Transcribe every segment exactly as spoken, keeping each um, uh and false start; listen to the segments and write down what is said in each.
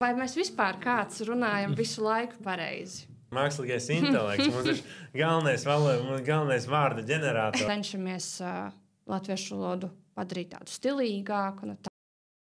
Vai mēs vispār kāds runājam visu laiku pareizi? Mākslīgais intelekts, mums ir galvenais, valoda, galvenais vārdu ģenerators. Cenšamies uh, latviešu valodu padarīt tādu stilīgāku. Nu, tā.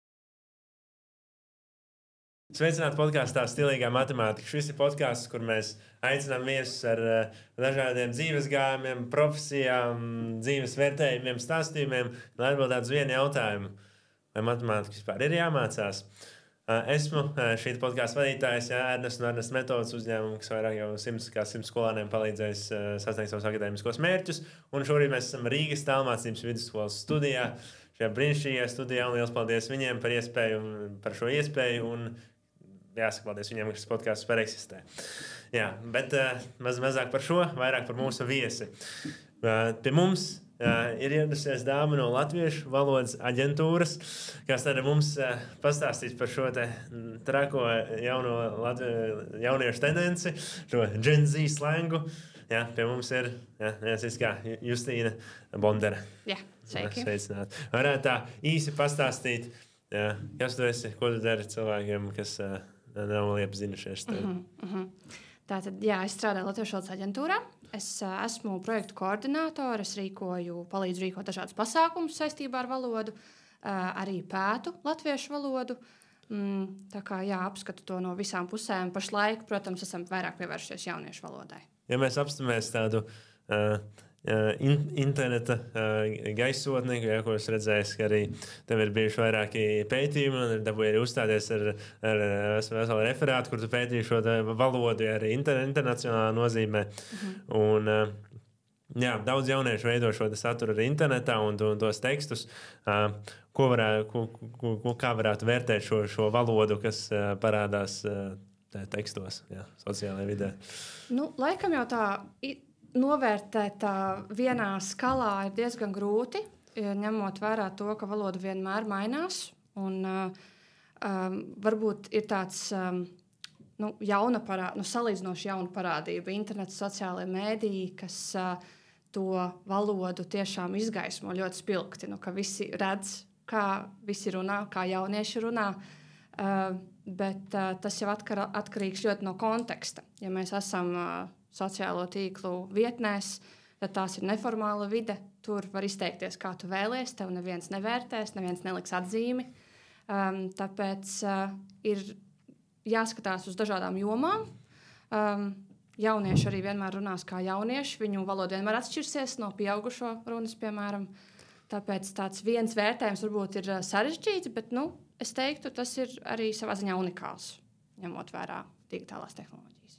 Sveicināti podkāstā Stilīgā matemātika. Šis ir podkāsts, kur mēs aicinām viesus ar uh, dažādiem dzīves gājumiem, profesijām, dzīves vērtējumiem, stāstījumiem, lai atbildētu uz vienu jautājumu. Vai matemātika vispār ir jāmācās? Esmu šī podkāstu vadītājs, Ernsts un Ernsts metodas uzņēmumu, kas vairāk jau simts, kā simts skolāniem palīdzējis sasniegt savus akadēmiskos mērķus. Un šorīt mēs esam Rīgas Tālmācības vidusskolas studijā, šajā brīnišķīgajā studijā. Un liels paldies viņiem par iespēju, par šo iespēju. Un jāsaka paldies viņiem, ka šis podkāsts vispār eksistē. Jā, bet maz, mazāk par šo, vairāk par mūsu viesi. Pie mums Uh, ir ieradusies dāma no Latviešu valodas aģentūras, kas tad mums uh, pastāstīs par šo te trako jauno latvi, jauniešu tendenci, šo Gen Z slangu. Jā, pie mums ir jā, kā Justīna Bondere. Jā, sveiki. Sveicināt. Varētu tā īsi pastāstīt, jā, kas tu esi, ko tu dari cilvēkiem, kas uh, nav iepazinušies tev. Mm -hmm, mm -hmm. Tātad, jā, es strādāju Latviešu valodas aģentūrā. Es uh, esmu projektu koordinātore, es rīkoju, palīdzu rīkot dažādus pasākumus saistībā ar valodu, uh, arī pētu latviešu valodu. Mm, tā kā jā, apskatu to no visām pusēm. Pašlaik, protams, esam vairāk pievēršies jauniešu valodai. Ja mēs apstāmies tādu uh, in, interneta uh, gaisotni, ja, ko es redzēju, ka arī tev ir bijuši vairāki pētījumi, un dabūji arī uzstāties ar, ar veselu referātu, kur tu pētīji šo valodu arī inter, internacionālā nozīmē. Mhm. Un, uh, jā, daudz jauniešu veido šo saturu arī internetā un, un tos tekstus. Uh, ko varētu, ko, ko, ko, kā varētu vērtēt šo, šo valodu, kas uh, parādās uh, tekstos, jā, sociālajā vidē? Nu, laikam jau tā... Novērtēt tā vienā skalā ir diezgan grūti, ņemot vērā to, ka valoda vienmēr mainās. Un, uh, um, varbūt ir tāds um, nu, jauna parādība, nu, salīdzinoši jauna parādība, internets, sociālajie mēdīji, kas uh, to valodu tiešām izgaismo ļoti spilgti. Nu, ka visi redz, kā visi runā, kā jaunieši runā. Uh, bet uh, tas jau atkar, atkarīgs ļoti no konteksta. Ja mēs esam uh, sociālo tīklu vietnēs, tad tās ir neformāla vide. Tur var izteikties, kā tu vēlies, tev neviens nevērtēs, neviens neliks atzīmi. Um, tāpēc uh, ir jāskatās uz dažādām jomām. Um, jaunieši arī vienmēr runās kā jaunieši. Viņu valoda vienmēr atšķirsies no pieaugušo runas, piemēram. Tāpēc tāds viens vērtējums varbūt ir sarežģīts, bet nu, es teiktu, tas ir arī savā ziņā unikāls, ņemot vērā digitālās tehnoloģijas.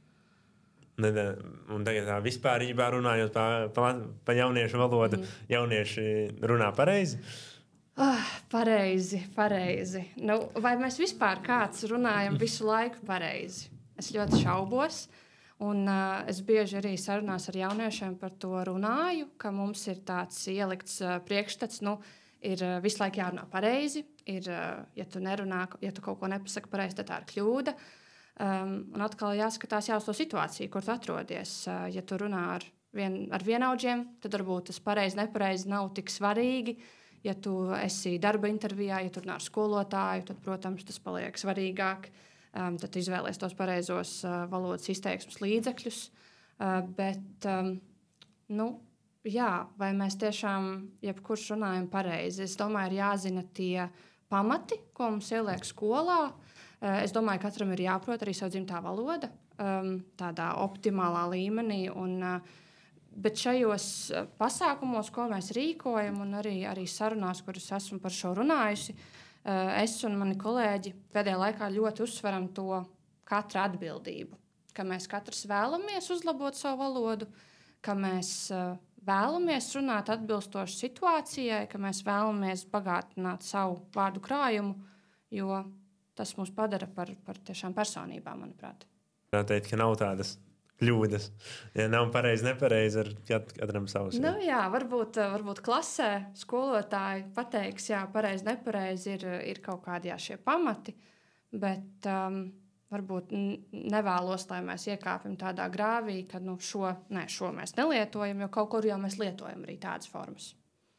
Un tagad tā vispārībā runājot par pa, pa jauniešu valodu, mm. jaunieši runā pareizi? Oh, pareizi, pareizi. Nu, vai mēs vispār kāds runājam visu laiku pareizi? Es ļoti šaubos. Un, uh, es bieži arī sarunās ar jauniešiem par to runāju, ka mums ir tāds ielikts uh, priekšstats, nu, ir uh, visu laiku jārunā pareizi. Ir, uh, ja tu nerunā, ja tu kaut ko nepasaki pareizi, tad tā ir kļūda. Um, un atkal jāskatās jā, uz to situāciju, kur tu atrodies. Uh, ja tu runā ar, vien, ar vienaudžiem, tad varbūt tas pareizi, nepareizi nav tik svarīgi. Ja tu esi darba intervijā, ja tu runā ar skolotāju, tad, protams, tas paliek svarīgāk. Um, tad izvēlēs tos pareizos uh, valodas izteiksmes līdzekļus. Uh, bet, um, nu, jā, vai mēs tiešām jebkurš runājam pareizi? Es domāju, ir jāzina tie pamati, ko mums ieliek skolā. Uh, es domāju, ka katram ir jāprot arī savu dzimtā valoda um, tādā optimālā līmenī. Un, uh, bet šajos pasākumos, ko mēs rīkojam, un arī, arī sarunās, kuras esmu par šo runājusi, es un mani kolēģi pēdējā laikā ļoti uzsveram to katra atbildību, ka mēs katrs vēlamies uzlabot savu valodu, ka mēs vēlamies runāt atbilstoši situācijai, ka mēs vēlamies bagātināt savu vārdu krājumu, jo tas mūs padara par, par tiešām personībām, manuprāt. Tā teikt, ka nav tādas kļūdas. Ja nav pareizi, nepareizi, ar katram savus. Nu, jā, varbūt, varbūt klasē skolotāji pateiks, jā, pareizi, nepareizi ir, ir kaut kādi jā, šie pamati, bet um, varbūt nevēlos, lai mēs iekāpjam tādā grāvī, ka nu, šo, ne, šo mēs nelietojam, jo kaut kur jau mēs lietojam arī tādas formas.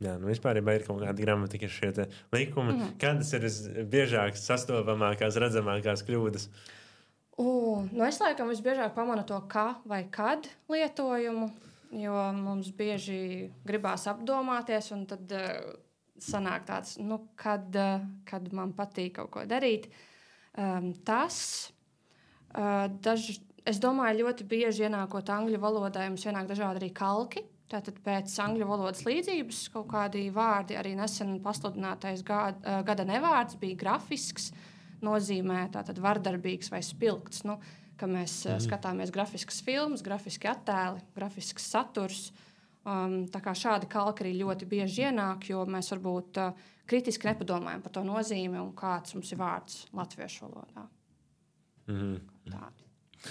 Jā, nu vispār ir kaut kāda gramatika šie likumi. Mm. Kādas ir visbiežāk sastopamākās, redzamākās kļūdas? Uh, nu es laikam visbiežāk pamanu to kā vai kad lietojumu, jo mums bieži gribās apdomāties, un tad uh, sanāk tāds, nu, kad, uh, kad man patīk kaut ko darīt. Um, tas, uh, daž, es domāju, ļoti bieži ienākot angļu valodā, jums ienāk dažādi arī kalki. Tātad pēc angļu valodas līdzības kaut kādi vārdi, arī nesen pasludinātais gada, gada nevārds bija grafisks, nozīmē tātad vardarbīgs vai spilgts, nu, ka mēs mm. skatāmies grafiskas filmas, grafiski attēli, grafisks saturs. Um, tā kā šādi kalki arī ļoti bieži ienāk, jo mēs varbūt uh, kritiski nepadomājam par to nozīmi un kāds mums ir vārds latviešu valodā. Mm. Tādi.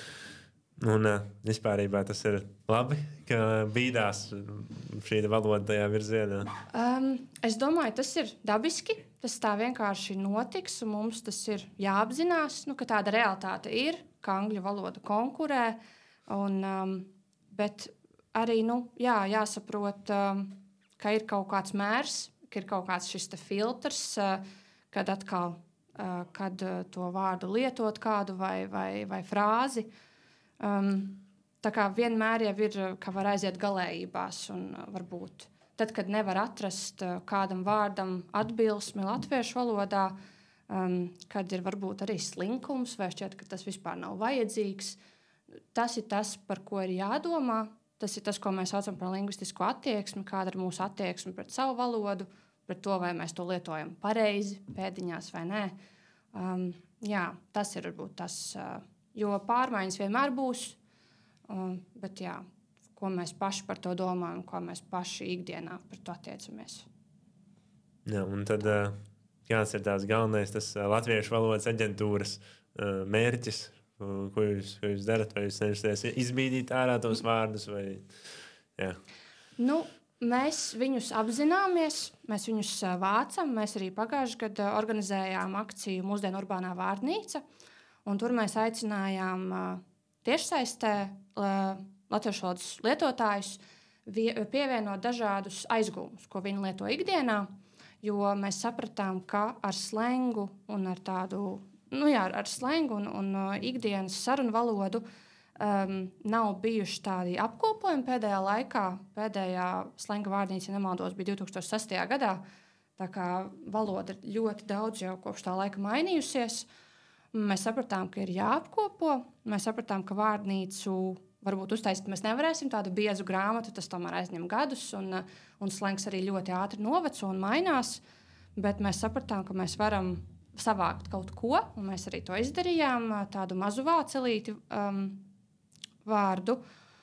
Un uh, vispārībā tas ir labi, ka bīdās šī valoda tajā virzienā? Um, es domāju, tas ir dabiski. Tas tā vienkārši notiks, un mums tas ir jāapzinās, nu, ka tāda realitāte ir, ka angļu valoda konkurē. Un, um, bet arī nu, jā, jāsaprot, um, ka ir kaut kāds mērs, ka ir kaut kāds šis filtrs, uh, kad atkal uh, kad, uh, to vārdu lietot kādu vai, vai, vai frāzi. Um, tā kā vienmēr jau ir, ka var aiziet galējībās un uh, varbūt. Tad, kad nevar atrast uh, kādam vārdam atbilsmi latviešu valodā, um, kad ir varbūt arī slinkums, vai šķiet, ka tas vispār nav vajadzīgs, tas ir tas, par ko ir jādomā. Tas ir tas, ko mēs saucam par lingvistisko attieksmi, kāda ir mūsu attieksme pret savu valodu, pret to, vai mēs to lietojam pareizi, pēdiņās vai nē. Um, jā, tas ir varbūt tas, uh, jo pārmaiņas vienmēr būs, um, bet jā. Ko mēs paši par to domājam, ko mēs paši ikdienā par to attiecamies. Jā, un tad kāds ir tās galvenais, tas latviešu valodas aģentūras mērķis, ko jūs, ko jūs darat? Vai jūs cenšaties izbīdīt ārā tos vārdus? Vai... Jā. Nu, mēs viņus apzināmies, mēs viņus vācam. Mēs arī pagājušajā gadā organizējām akciju Mūsdienu urbānā vārdnīca, un tur mēs aicinājām tiešsaistē latviešu valodas lietotājus pievienot dažādus aizgūmus, ko viņi lieto ikdienā, jo mēs sapratām, ka ar slengu un ar tādu, nu jā, ar slengu un, un ikdienas sarunu valodu um, nav bijuši tādi apkopojumi pēdējā laikā. Pēdējā slenga vārnīca, ja nemaldos, bija divi tūkstoši sestajā gadā, tā kā valoda ir ļoti daudz jau kopš tā laika mainījusies. Mēs sapratām, ka ir jāapkopo, mēs sapratām, ka vārnīcu varbūt uztaisīt mēs nevarēsim tādu biezu grāmatu, tas tomēr aizņem gadus, un, un slengs arī ļoti ātri noveco un mainās, bet mēs sapratām, ka mēs varam savākt kaut ko, un mēs arī to izdarījām, tādu mazu vācelīti um, vārdu.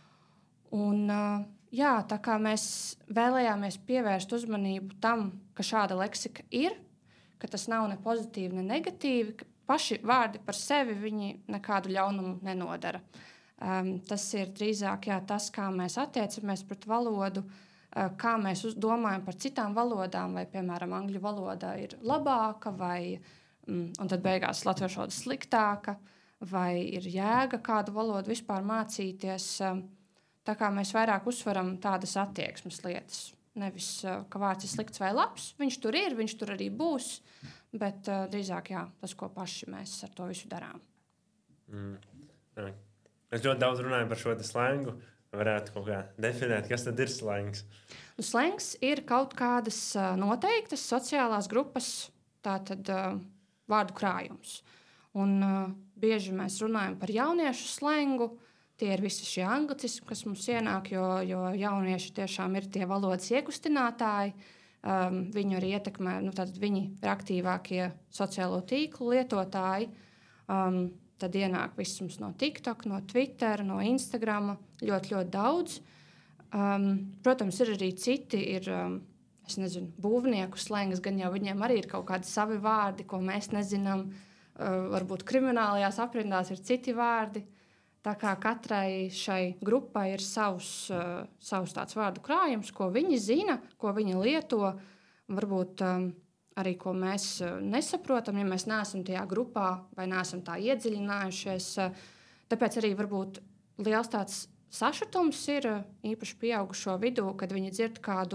Un, uh, jā, tā kā mēs vēlējāmies pievērst uzmanību tam, ka šāda leksika ir, ka tas nav ne pozitīvi, ne negatīvi, ka paši vārdi par sevi viņi nekādu ļaunumu nenodara. Um, tas ir drīzāk jā, tas, kā mēs attiecamies pret valodu, uh, kā mēs uz, domājam par citām valodām, vai, piemēram, angļu valoda ir labāka, vai um, un tad beigās latviešu valoda sliktāka, vai ir jēga kādu valodu vispār mācīties. Um, tā kā mēs vairāk uzsveram tādas attieksmes lietas. Nevis, uh, ka vārds ir slikts vai labs, viņš tur ir, viņš tur arī būs, bet uh, drīzāk jā, tas, ko paši mēs ar to visu darām. Mm. Jā. Mēs ļoti daudz runājam par šo slengu. Varētu kaut kā definēt, kas tad ir slengs? Nu, slengs ir kaut kādas uh, noteiktas sociālās grupas tātad, uh, vārdu krājums. Un, uh, bieži mēs runājam par jauniešu slengu. Tie ir visi šie anglicismi, kas mums ienāk, jo, jo jaunieši tiešām ir tie valodas iekustinātāji. Um, viņu arī ietekmē, nu, viņi ir aktīvākie sociālo tīklu lietotāji. Um, Tad ienāk viss mums no TikTok, no Twitter, no Instagram, ļoti, ļoti daudz. Um, protams, ir arī citi, ir, um, es nezinu, būvnieku slengs, gan jau viņiem arī ir kaut kādi savi vārdi, ko mēs nezinām. Uh, varbūt kriminālajās aprindās ir citi vārdi. Tā kā katrai šai grupai ir savs, uh, savs tāds vārdu krājums, ko viņi zina, ko viņi lieto. Varbūt... Um, arī ko mēs nesaprotam, ja mēs neesam tajā grupā vai neesam tā iedziļinājušies. Tāpēc arī varbūt liels tāds sašutums ir īpaši pieaugušo vidū, kad viņi dzird kādu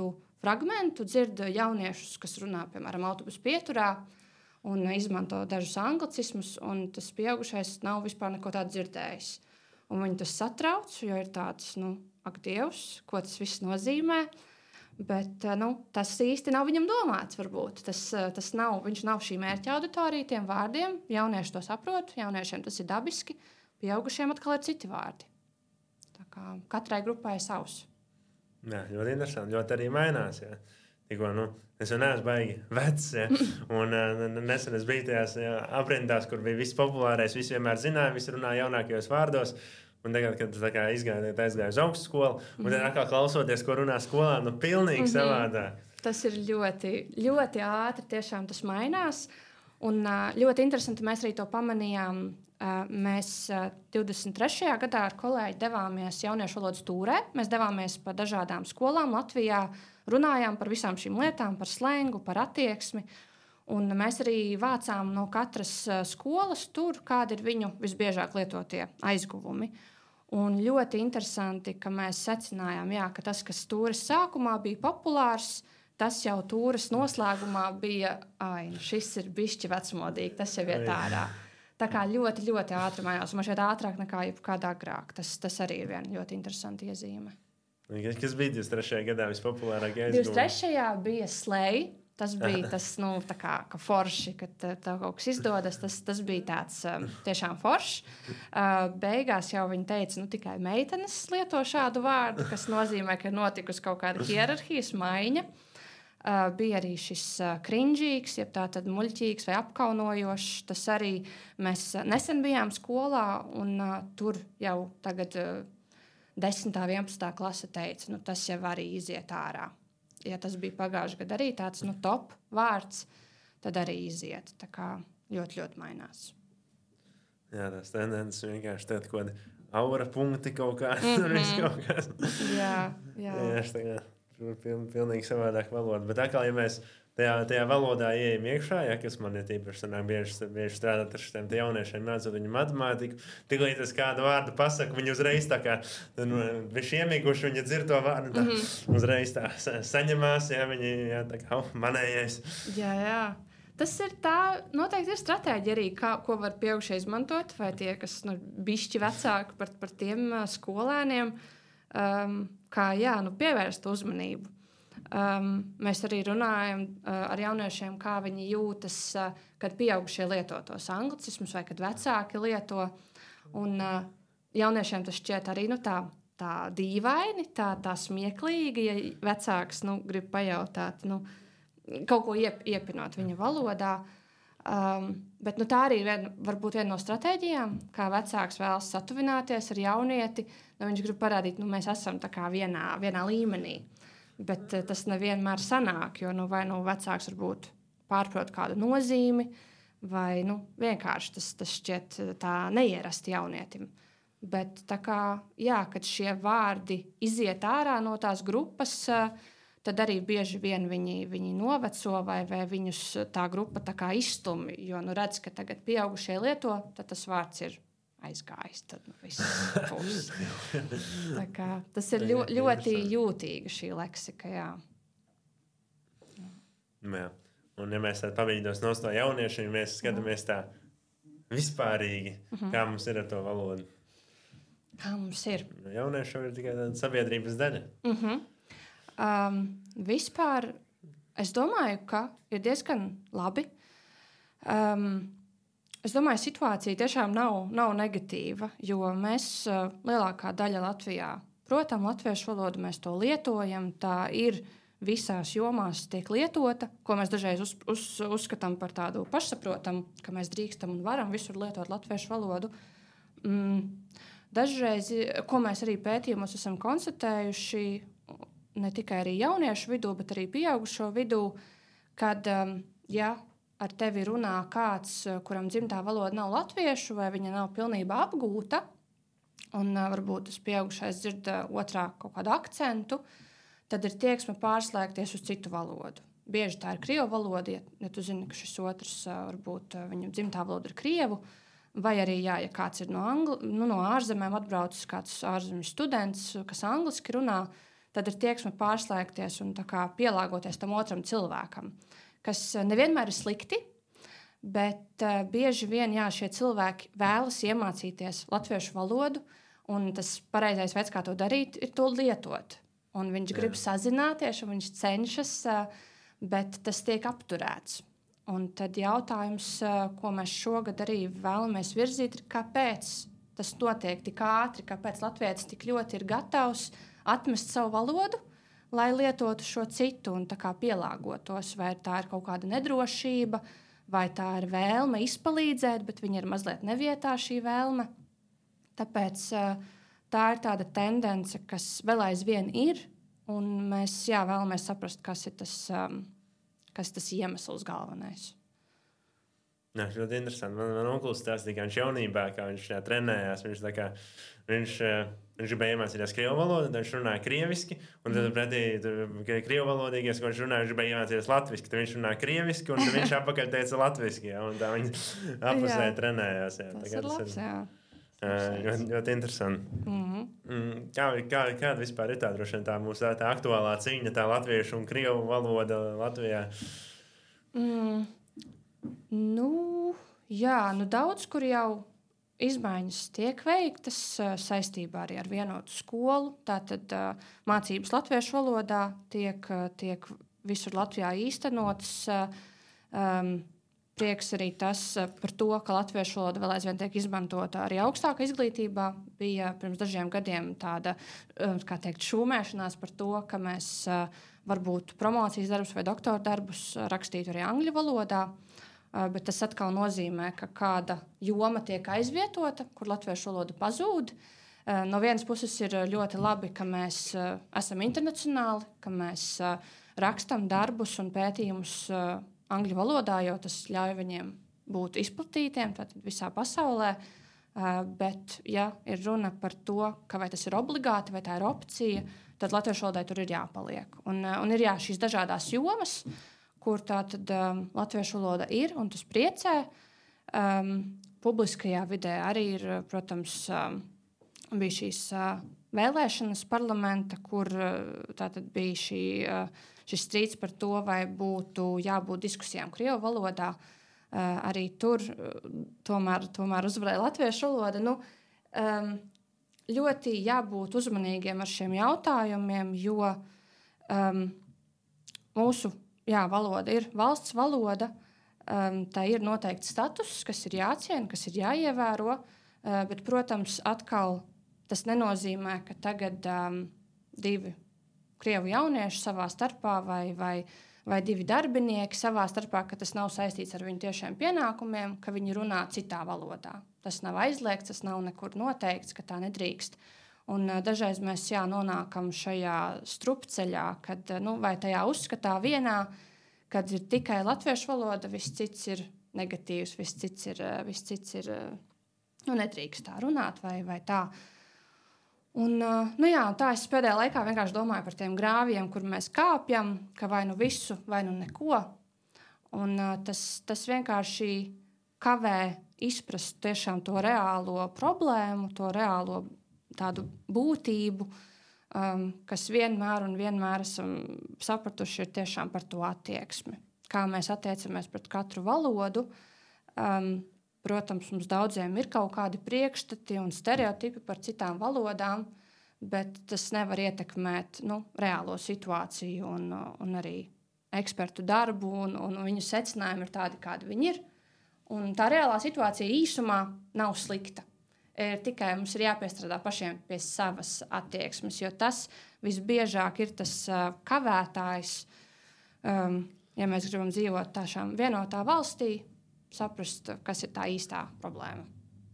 fragmentu, dzird jauniešus, kas runā, piemēram, autobusu pieturā un izmanto dažus anglicismus, un tas pieaugušais nav vispār neko tādu dzirdējis. Un viņi tas satrauc, jo ir tāds, nu, ak, Dievs, ko tas viss nozīmē. Bet nu, tas īsti nav viņam domāts. Varbūt. Tas, tas nav, viņš nav šī mērķa auditorija tiem vārdiem. Jaunieši to saprot, jauniešiem tas ir dabiski, pieaugušiem atkal ir citi vārdi. Tā kā katrai grupai ir savs. Jā, ļoti interesanti, ļoti arī mainās. Jā. Tikko, nu, es jau neesmu baigi vecs, ja? Un uh, nesen es biju tajās jā, aprindās, kur bija viss populārais, visi vienmēr zināja, visi runāja jaunākajos vārdos. Un tagad, kad es aizgāju, aizgāju uz augstu skolu, un tad atkal klausoties, ko runā skolā, nu pilnīgi mm-hmm. savādāk. Tas ir ļoti, ļoti ātri, tiešām tas mainās. Un uh, ļoti interesanti, mēs arī to pamanījām. Uh, mēs uh, divdesmit trešajā gadā ar kolēģi devāmies jauniešu valodas tūrē. Mēs devāmies pa dažādām skolām Latvijā, runājām par visām šīm lietām, par slengu, par attieksmi. Un mēs arī vācām no katras uh, skolas tur, kādi ir viņu visbiežāk lietotie aizguvumi. Un ļoti interesanti, ka mēs secinājām, jā, ka tas, kas tūres sākumā bija populārs, tas jau tūres noslēgumā bija, ai, šis ir bišķi vecmodīgi, tas jau ir tādā. Tā kā ļoti, ļoti ātri mainās. Man šeit ātrāk nekā jebkādā agrāk. Tas, tas arī ir viena ļoti interesanta iezīme. Kas bija divdesmit trešajā gadā vispopulārākajā aizguvumā? divdesmit trešajā bija slēj. Tas bija tas, nu, tā kā ka forši, kad tev kaut kas izdodas. Tas, tas bija tāds um, tiešām foršs. Uh, beigās jau viņi teica, nu, tikai meitenes lieto šādu vārdu, kas nozīmē, ka ir notikusi kaut kāda hierarhijas maiņa. Uh, bija arī šis uh, krinžīgs, jeb tā tad muļķīgs vai apkaunojošs. Tas arī mēs uh, nesen bijām skolā, un uh, tur jau tagad uh, desmitā, vienpadsmitā klase teica, nu, tas jau arī iziet ārā. Ja tas bija pagājušajā gadā arī tāds nu, top vārds, tad arī iziet. Tā kā ļoti, ļoti mainās. Jā, tās tendences vienkārši tāda kaut kāda aura punkti kaut kā. Mm-hmm. kaut kā. jā, jā. jā, tā kā piln, pilnīgi savādāk valoda. Bet atkal, ja mēs tajā, tajā valodā ieejam iekšā, ja, kas man ir tīpaši sanāk bieži, bieži strādāt ar šiem jauniešiem, mācot viņu matemātiku, tiklīdz es kādu vārdu pasaku, viņi uzreiz tā kā, nu, viņš iemīguši, viņi dzird to vārdu, tā, mm-hmm. uzreiz tā saņemās, ja, viņi, jā, tā kā, oh, manējais. Jā, jā. Tas ir tā, noteikti ir stratēģija arī, kā, ko var pieaugušie izmantot, vai tie, kas, nu, bišķi vecāki par, par tiem uh, skolēniem, um, kā, jā, nu, pievērst uzmanību. Um, mēs arī runājam uh, ar jauniešiem, kā viņi jūtas, uh, kad pieaugušie lieto tos anglicismus vai kad vecāki lieto. Un, uh, jauniešiem tas šķiet arī nu, tā, tā dīvaini, tā, tā smieklīgi, ja vecāks nu, grib pajautāt, nu, kaut ko iep, iepinot viņa valodā. Um, bet nu, tā arī ir vien, varbūt viena no stratēģijām, kā vecāks vēlas satuvināties ar jaunieti. Nu, viņš grib parādīt, ka nu, mēs esam tā kā vienā, vienā līmenī. Bet tas nevienmēr sanāk, jo nu, vai nu vecāks varbūt pārprot kādu nozīmi, vai nu, vienkārši tas, tas šķiet tā neierasti jaunietim. Bet tā kā, jā, kad šie vārdi iziet ārā no tās grupas, tad arī bieži vien viņi, viņi noveco vai, vai viņus tā grupa tā kā izstumj. Jo nu, redz, ka tagad pieaugušie lieto, tad tas vārds ir aizgājis, tad nu, viss būs. Tā kā tas ir ļo, ļoti jūtīga šī leksika, jā. jā. Un ja mēs tad pabīdos no to jauniešiem, mēs skatāmies tā vispārīgi, mm-hmm. kā mums ir ar to valodu. Kā mums ir? Jaunieši ir tikai tāda sabiedrības daļa. Mm-hmm. Um, vispār es domāju, ka ir diezgan labi. Um, Es domāju, situācija tiešām nav, nav negatīva, jo mēs uh, lielākā daļa Latvijā, protams, latviešu valodu mēs to lietojam, tā ir visās jomās tiek lietota, ko mēs dažreiz uz, uz, uzskatām par tādu pašsaprotamu, ka mēs drīkstam un varam visur lietot latviešu valodu. Mm, dažreiz, ko mēs arī pētījumos esam konstatējuši, ne tikai arī jauniešu vidū, bet arī pieaugušo vidū, kad, um, ja ar tevi runā kāds, kuram dzimtā valoda nav latviešu, vai viņa nav pilnībā apgūta, un uh, varbūt tas pieaugušais dzird uh, otrā kaut kādu akcentu, tad ir tieksme pārslēgties uz citu valodu. Bieži tā ir krievu valoda, ja, ja tu zini, ka šis otrs uh, varbūt uh, viņam dzimtā valoda ir krievu, vai arī, jā, ja kāds ir no, angli, nu, no ārzemēm atbraucis kāds ārzemju students, kas angliski runā, tad ir tieksme pārslēgties un tā kā pielāgoties tam otram cilvēkam, kas nevienmēr ir slikti, bet uh, bieži vien jā, šie cilvēki vēlas iemācīties latviešu valodu, un tas pareizais veids, kā to darīt, ir to lietot. Un viņš jā. grib sazināties, un viņš cenšas, bet tas tiek apturēts. Un tad jautājums, ko mēs šogad arī vēlamies virzīt, ir, kāpēc tas notiek tik ātri, kāpēc latvietis tik ļoti ir gatavs atmest savu valodu, lai lietotu šo citu un tā kā pielāgotos. Vai tā ir kaut kāda nedrošība, vai tā ir vēlme izpalīdzēt, bet viņa ir mazliet nevietā šī vēlme. Tāpēc tā ir tāda tendence, kas vēl aizvien ir, un mēs jā, vēlamies saprast, kas ir tas, um, kas tas iemesls galvenais. Jā, tas ļoti interesanti. Man, man onkulis stāstīja, ka viņš jaunībā, kā viņš trenējās, viņš, tā kā, viņš, viņš gribēja iemācīties krievu valodu, tad viņš runāja krieviski, un tad pretī krievu valodīgais, ko viņš runāja, viņš gribēja iemācīties latviski, tad viņš runāja krieviski, un tad viņš apakaļ teica latviski, jā, un tā viņi apusē trenējās. Jā. Tas ir labs, jā. Uh, ļoti, ļoti interesanti. Mm-hmm. Mm, kā, kā, kāda vispār ir tā, droši vien tā mūsu tā, tā aktuālā cīņa, tā latviešu un krievu valoda Latvijā? Mm, nu, jā, nu daudz, kur jau izmaiņas tiek veiktas uh, saistībā arī ar vienotu skolu. Tātad uh, mācības latviešu valodā tiek, uh, tiek visur Latvijā īstenotas. Uh, um, Prieks arī tas par to, ka latviešu valoda vēl aizvien tiek izmantota arī augstākā izglītībā. Bija pirms dažiem gadiem tāda, kā teikt, šūmēšanās par to, ka mēs varbūt promocijas darbus vai doktora darbus rakstītu arī angļu valodā, bet tas atkal nozīmē, ka kāda joma tiek aizvietota, kur latviešu valoda pazūd. No vienas puses ir ļoti labi, ka mēs esam internacionāli, ka mēs rakstam darbus un pētījumus angļu valodā, jo tas ļauj viņiem būt izplatītiem visā pasaulē. Uh, bet, ja ir runa par to, ka vai tas ir obligāti vai tā ir opcija, tad latviešu valodai tur ir jāpaliek. Un, uh, un ir jā, šīs dažādās jomas, kur tā tad um, latviešu valoda ir, un tas priecē. Um, publiskajā vidē arī ir, protams, um, bija šīs uh, vēlēšanas parlamenta, kur uh, tā tad bija šī... Uh, Šis strīds par to, vai būtu jābūt diskusijām krievu valodā, uh, arī tur uh, tomēr, tomēr uzvarēja latviešu valoda. Nu, um, ļoti jābūt uzmanīgiem ar šiem jautājumiem, jo um, mūsu jā, valoda ir valsts valoda, um, tā ir noteikts status, kas ir jāciena, kas ir jāievēro, uh, bet, protams, atkal tas nenozīmē, ka tagad um, divi krievu jaunieši savā starpā vai, vai, vai divi darbinieki savā starpā, ka tas nav saistīts ar viņu tiešiem pienākumiem, ka viņi runā citā valodā. Tas nav aizliegts, tas nav nekur noteikts, ka tā nedrīkst. Un uh, dažreiz mēs jā, nonākam šajā strupceļā, kad nu, vai tajā uzskatā vienā, kad ir tikai latviešu valoda, viss cits ir negatīvs, viss cits ir, viss cits ir nu, nedrīkst tā runāt vai, vai tā. Un, nu jā, tā es pēdējā laikā vienkārši domāju par tiem grāviem, kur mēs kāpjam, ka vai nu visu, vai nu neko. Un tas, tas vienkārši kavē izprast tiešām to reālo problēmu, to reālo tādu būtību, um, kas vienmēr un vienmēr esam sapratuši ir tiešām par to attieksmi. Kā mēs attiecamies pret katru valodu. Um, Protams, mums daudziem ir kaut kādi priekšstati un stereotipi par citām valodām, bet tas nevar ietekmēt nu, reālo situāciju un, un arī ekspertu darbu, un, un viņu secinājumi ir tādi, kādi viņi ir. Un tā reālā situācija īsumā nav slikta. Ir tikai mums ir jāpiestrādā pašiem pie savas attieksmes, jo tas visbiežāk ir tas uh, kavētājs, um, ja mēs gribam dzīvot tāšām vienotā valstī, saprast, kas ir tā īstā problēma.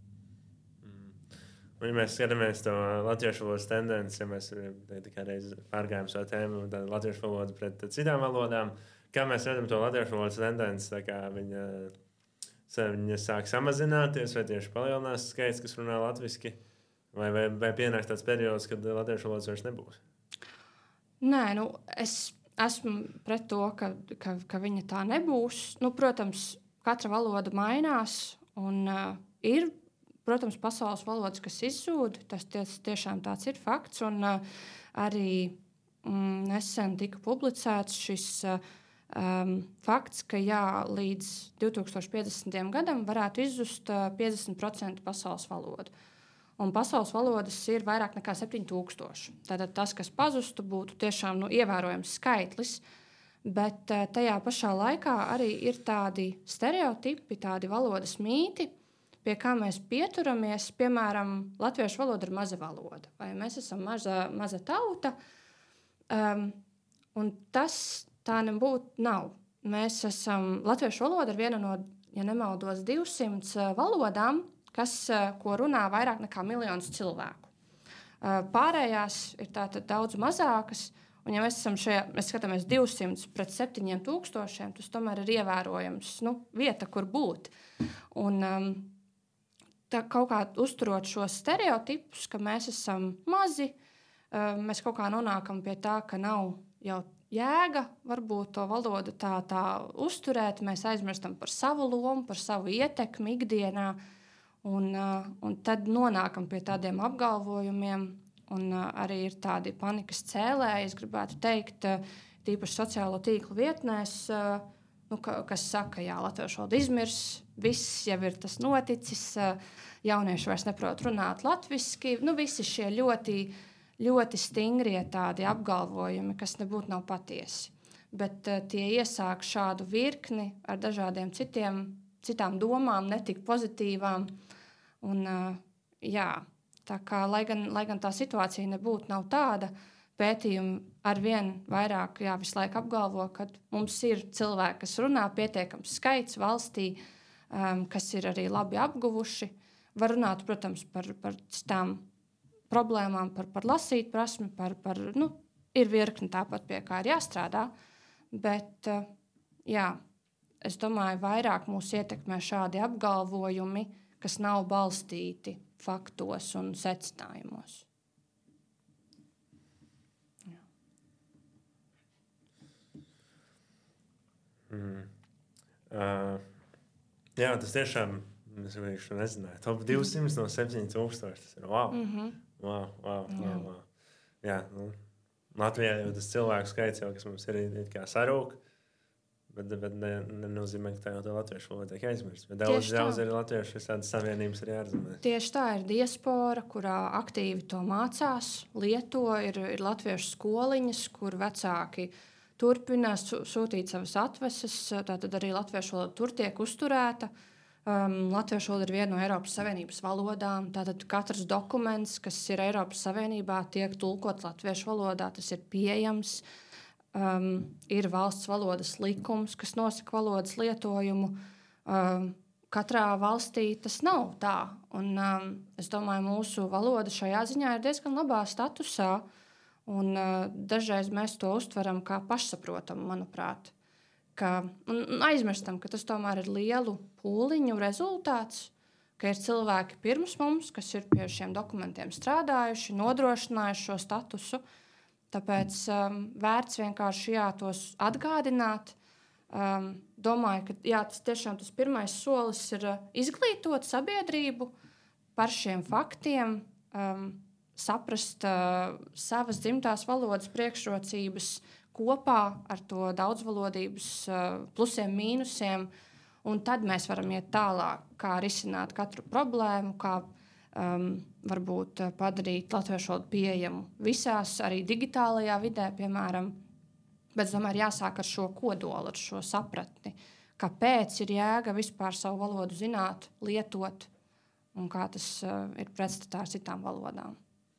Mm. Un, ja mēs skatāmies to latviešu valodas tendenci, ja mēs tikai reiz pārgājām šo tēmu, tad latviešu valoda pret citām valodām, kā mēs redzam to latviešu valodas tendenci, tā kā viņa, viņa sāk samazināties, vai tieši palielinās skaits, kas runā latviski, vai, vai, vai pienāks tāds periods, kad latviešu valodas vairs nebūs? Nē, nu, es esmu pret to, ka, ka, ka viņa tā nebūs. Nu, protams, katra valoda mainās, un uh, ir, protams, pasaules valodas, kas izzūd. Tas ties, tiešām tāds ir fakts. Un uh, arī mm, nesen tika publicēts šis um, fakts, ka jā, līdz divi tūkstoši piecdesmitajam gadam varētu izzust uh, piecdesmit procenti pasaules valodu. Un pasaules valodas ir vairāk nekā septiņi tūkstoši. Tātad tas, kas pazustu, būtu tiešām nu, ievērojams skaitlis, bet uh, tajā pašā laikā arī ir tādi stereotipi, tādi valodas mīti, pie kā mēs pieturamies. Piemēram, latviešu valoda ir maza valoda, vai mēs esam maza, maza tauta. Um, un tas tā nebūtu nav. Mēs esam, latviešu valoda ir viena no, ja nemaldos, divsimt valodām, kas, ko runā vairāk nekā miljonus cilvēku. Uh, pārējās ir tātad daudz mazākas, un ja mēs esam šajā, mēs skatāmies divsimt pret septiņiem tūkstošiem, tas tomēr ir ievērojams, nu, vieta, kur būt. Un, um, Tā kaut kā uzturot šos stereotipus, ka mēs esam mazi, mēs kaut kā nonākam pie tā, ka nav jau jēga varbūt to valodu tā, tā uzturēt. Mēs aizmirstam par savu lomu, par savu ietekmi ikdienā, un, un tad nonākam pie tādiem apgalvojumiem, un arī ir tādi panikas cēlēji, es gribētu teikt, tīpaši sociālo tīklu vietnēs, nu, ka, kas saka, jā, latviešu valoda izmirs, viss jau ir tas noticis, jaunieši vairs neprot runāt latviski. Nu, visi šie ļoti, ļoti stingrie tādi apgalvojumi, kas nebūtu nav patiesi. Bet uh, tie iesāk šādu virkni ar dažādiem citiem, citām domām, netik pozitīvām. Un, uh, jā, tā kā, lai gan, lai gan tā situācija nebūtu nav tāda, pētījumi arvien vairāk jā, visu laiku apgalvo, ka mums ir cilvēki, kas runā pietiekams skaits valstī, um, kas ir arī labi apguvuši. Var runāt, protams, par, par citām problēmām, par, par lasīt prasmi, par, par, nu, ir virkni tāpat, pie kā ir jāstrādā, bet, uh, jā, es domāju, vairāk mūs ietekmē šādi apgalvojumi, kas nav balstīti faktos un secinājumos. Jā, mm. uh, jā tas tiešām... Es vienkārši nezināju. Top divsimt no septiņi tūkstoši. Tas ir wow. Mm-hmm. Wow, wow, wow, wow. Jā, nu, Latvijā jau tas cilvēku skaits, jau, kas mums ir, ir kā sarūk, bet, bet ne, nenozīmē, ka tā jau tā latviešu valoda tiek aizmirst. Bet daudz, daudz arī latviešu visādas savienības arī ārzemēs. Tieši tā ir diaspora, kurā aktīvi to mācās, lieto, ir, ir latviešu skoliņas, kur vecāki turpina sūtīt savas atveses, tātad arī latviešu valoda tur tiek uzturēta. Um, latviešu valoda ir viena no Eiropas Savienības valodām. Tātad katrs dokuments, kas ir Eiropas Savienībā, tiek tulkots latviešu valodā. Tas ir pieejams. Um, ir valsts valodas likums, kas nosaka valodas lietojumu. Um, katrā valstī tas nav tā. Un, um, es domāju, mūsu valoda šajā ziņā ir diezgan labā statusā. Un, uh, dažreiz mēs to uztveram kā pašsaprotamu, manuprāt. Ka, un aizmirstam, ka tas tomēr ir lielu pūliņu rezultāts, ka ir cilvēki pirms mums, kas ir pie šiem dokumentiem strādājuši, nodrošinājuši šo statusu. Tāpēc um, vērts vienkārši jā, tos atgādināt. Um, domāju, ka jā, tas tiešām tas pirmais solis ir uh, izglītot sabiedrību par šiem faktiem, um, saprast uh, savas dzimtās valodas priekšrocības, kopā ar to daudzvalodības plusiem, mīnusiem, un tad mēs varam iet tālāk, kā risināt katru problēmu, kā um, varbūt padarīt latviešu valodu pieejamu visās, arī digitālajā vidē, piemēram. Bet, es domāju, ir jāsāk ar šo kodolu, ar šo sapratni, kāpēc ir jēga vispār savu valodu zināt, lietot, un kā tas uh, ir pretstatā ar citām valodām.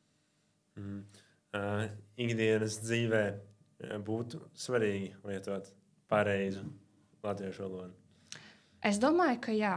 Mm. Uh, ikdienas dzīvē būtu svarīgi lietot pareizu latviešu valodu? Es domāju, ka jā.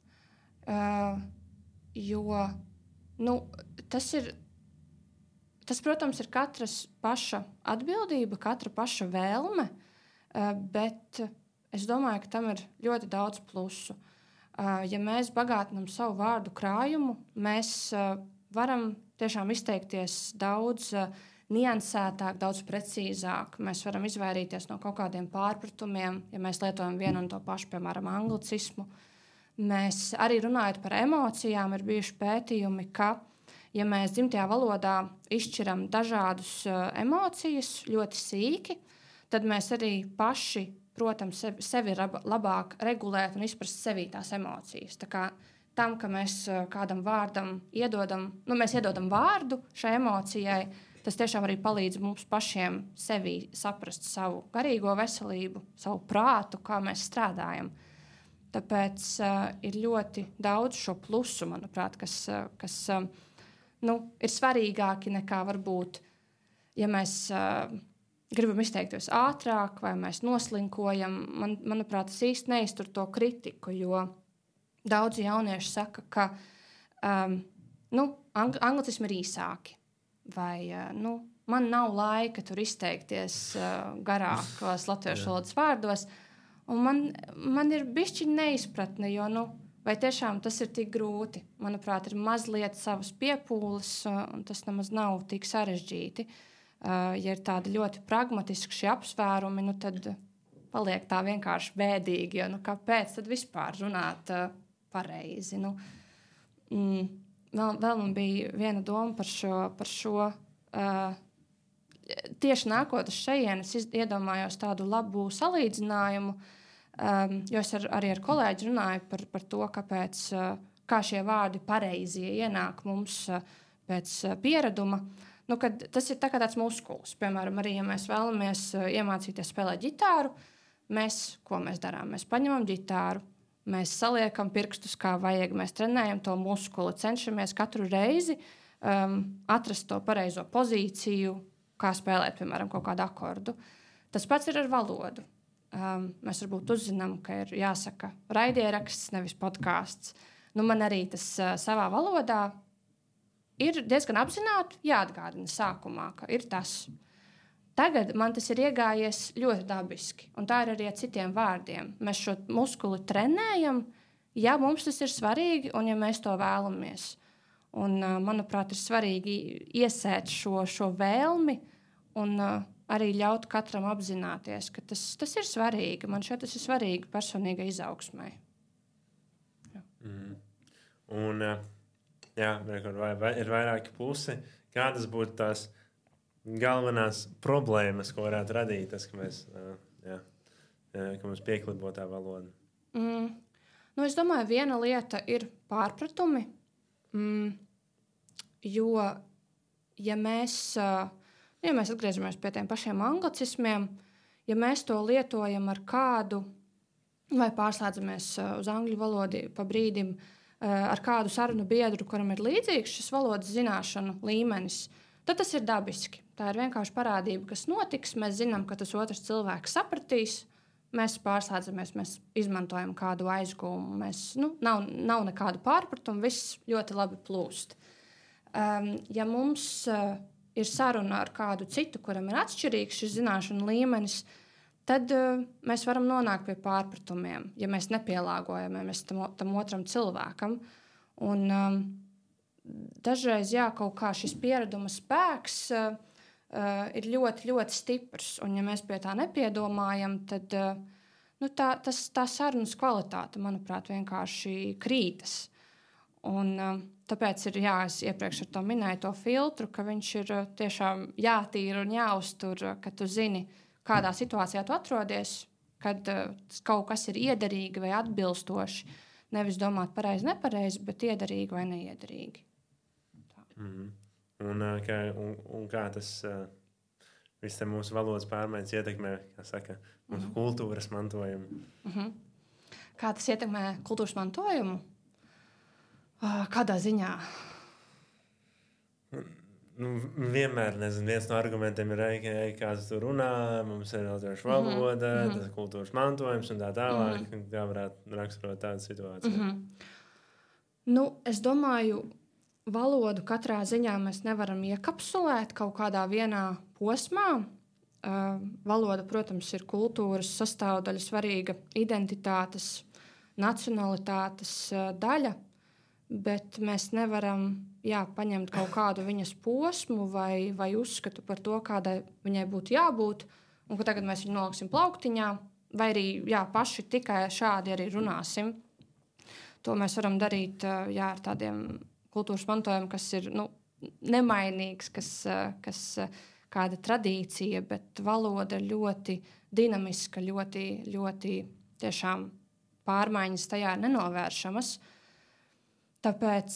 Uh, jo nu, tas ir, tas, protams, ir katras paša atbildība, katra paša vēlme, uh, bet es domāju, ka tam ir ļoti daudz plusu. Uh, ja mēs bagātinam savu vārdu krājumu, mēs uh, varam tiešām izteikties daudz uh, niansētāk, daudz precīzāk. Mēs varam izvairīties no kaut kādiem pārpratumiem, ja mēs lietojam vienu un to pašu, piemēram, anglicismu. Mēs arī runājot par emocijām, ir bijuši pētījumi, ka, ja mēs dzimtajā valodā izšķiram dažādus uh, emocijas ļoti sīki, tad mēs arī paši, protams, sevi, sevi labāk regulēt un izprast sevī tās emocijas. Tā kā tam, ka mēs uh, kādam vārdam iedodam, nu, mēs iedodam vārdu šai emocijai, tas tiešām arī palīdz mums pašiem sevi saprast savu garīgo veselību, savu prātu, kā mēs strādājam. Tāpēc uh, ir ļoti daudz šo plusu, manuprāt, kas, uh, kas uh, nu, ir svarīgāki nekā varbūt, ja mēs uh, gribam izteikties ātrāk vai mēs noslinkojam. Man, manuprāt, tas īsti neiztur to kritiku, jo daudzi jaunieši saka, ka um, nu, ang- anglicismi ir īsāki. Vai, nu, man nav laika tur izteikties uh, garākos latviešu valodas vārdos, un man, man ir bišķiņa neizpratne, jo, nu, vai tiešām tas ir tik grūti? Manuprāt, ir mazliet savas piepūles, uh, un tas nemaz nav tik sarežģīti. Uh, ja ir tādi ļoti pragmatiski šie apsvērumi, nu, tad paliek tā vienkārši bēdīgi, jo, nu, kāpēc tad vispār runāt uh, pareizi? Nu, mm, Vēl, vēl man bija viena doma par šo. Par šo uh, tieši nākot uz šejienes, es iedomājos tādu labu salīdzinājumu, um, jo es ar, arī ar kolēģi runāju par, par to, kāpēc, uh, kā šie vārdi pareizi ienāk mums uh, pēc uh, piereduma. Nu, kad tas ir tā kā tāds muskulis. Piemēram, arī, ja mēs vēlamies uh, iemācīties spēlēt ģitāru, mēs, ko mēs darām? Mēs paņemam ģitāru, mēs saliekam pirkstus, kā vajag, mēs trenējam to muskuli, cenšamies katru reizi um, atrast to pareizo pozīciju, kā spēlēt, piemēram, kaut kādu akordu. Tas pats ir ar valodu. Um, mēs varbūt uzzinām, ka ir jāsaka raidieraksts, nevis podkāsts. Nu, man arī tas uh, savā valodā ir diezgan apzināti jāatgādina sākumā, ka ir tas. Tagad man tas ir iegājies ļoti dabiski, un tā ir arī ar citiem vārdiem. Mēs šo muskuli trenējam, ja mums tas ir svarīgi un ja mēs to vēlamies. Un, manuprāt, ir svarīgi iesēt šo, šo vēlmi un arī ļaut katram apzināties, ka tas, tas ir svarīgi. Man šeit tas ir svarīgi personīgai izaugsmai. Jā. Mm. Un jā, ir vairāki plusi. Kādas būtu tās galvenās problēmas, ko varētu radīt tas, ka mēs, jā, ka mums pieklibo tā valoda? Mm. Nu, es domāju, viena lieta ir pārpratumi, mm. jo, ja mēs, ja mēs atgriežamies pie tiem pašiem anglicismiem, ja mēs to lietojam ar kādu, vai pārslēdzamies uz angļu valodu pa brīdim, ar kādu sarunu biedru, kuram ir līdzīgs šis valodas zināšanu līmenis, tad tas ir dabiski. Tā ir vienkārši parādība, kas notiks. Mēs zinām, ka tas otrs cilvēks sapratīs. Mēs pārslēdzamies, mēs izmantojam kādu aizgūmu. Mēs, nu, nav, nav nekādu pārpratumu, viss ļoti labi plūst. Um, ja mums uh, ir saruna ar kādu citu, kuram ir atšķirīgs šis zināšanu līmenis, tad uh, mēs varam nonākt pie pārpratumiem, ja mēs nepielāgojamies tam, tam otram cilvēkam. Un, um, dažreiz jā, kaut kā šis piereduma spēks uh, uh, ir ļoti, ļoti stiprs. Un, ja mēs pie tā nepiedomājam, tad uh, nu, tā, tas, tā sarunas kvalitāte, manuprāt, vienkārši krītas. Un, uh, tāpēc ir jā, es iepriekš ar to minēju to filtru, ka viņš ir uh, tiešām jātīra un jāuztur, uh, ka tu zini, kādā situācijā tu atrodies, kad uh, kaut kas ir iederīgi vai atbilstoši. Nevis domāt pareizi, nepareizi, bet iederīgi vai neiederīgi. Mm. Un, kā, un, un kā tas uh, viss mūsu valodas pārmaiņas ietekmē, kā saka, mūsu mm. kultūras mantojumu? Mm-hmm. Kā tas ietekmē kultūras mantojumu? Uh, kādā ziņā? Nu, vienmēr, nezinu, viens no argumentiem ir, ka, kāds tur runā, mums ir latviešu valoda, mm-hmm. tas kultūras mantojums un tā tālāk. Mm-hmm. Kā varētu raksturot tādu situāciju? Mm-hmm. Nu, es domāju, valodu katrā ziņā mēs nevaram iekapsulēt kaut kādā vienā posmā. Uh, valoda, protams, ir kultūras sastāvdaļa, svarīga identitātes, nacionalitātes uh, daļa, bet mēs nevaram jā, paņemt kaut kādu viņas posmu vai, vai uzskatu par to, kādai viņai būtu jābūt, un ka tagad mēs viņu noliksim plauktiņā, vai arī jā, paši tikai šādi arī runāsim. To mēs varam darīt uh, jā, ar tādiem kultūras mantojumu, kas ir nu, nemainīgs, kas, kas kāda tradīcija, bet valoda ļoti dinamiska, ļoti, ļoti tiešām pārmaiņas tajā nenovēršamas. Tāpēc,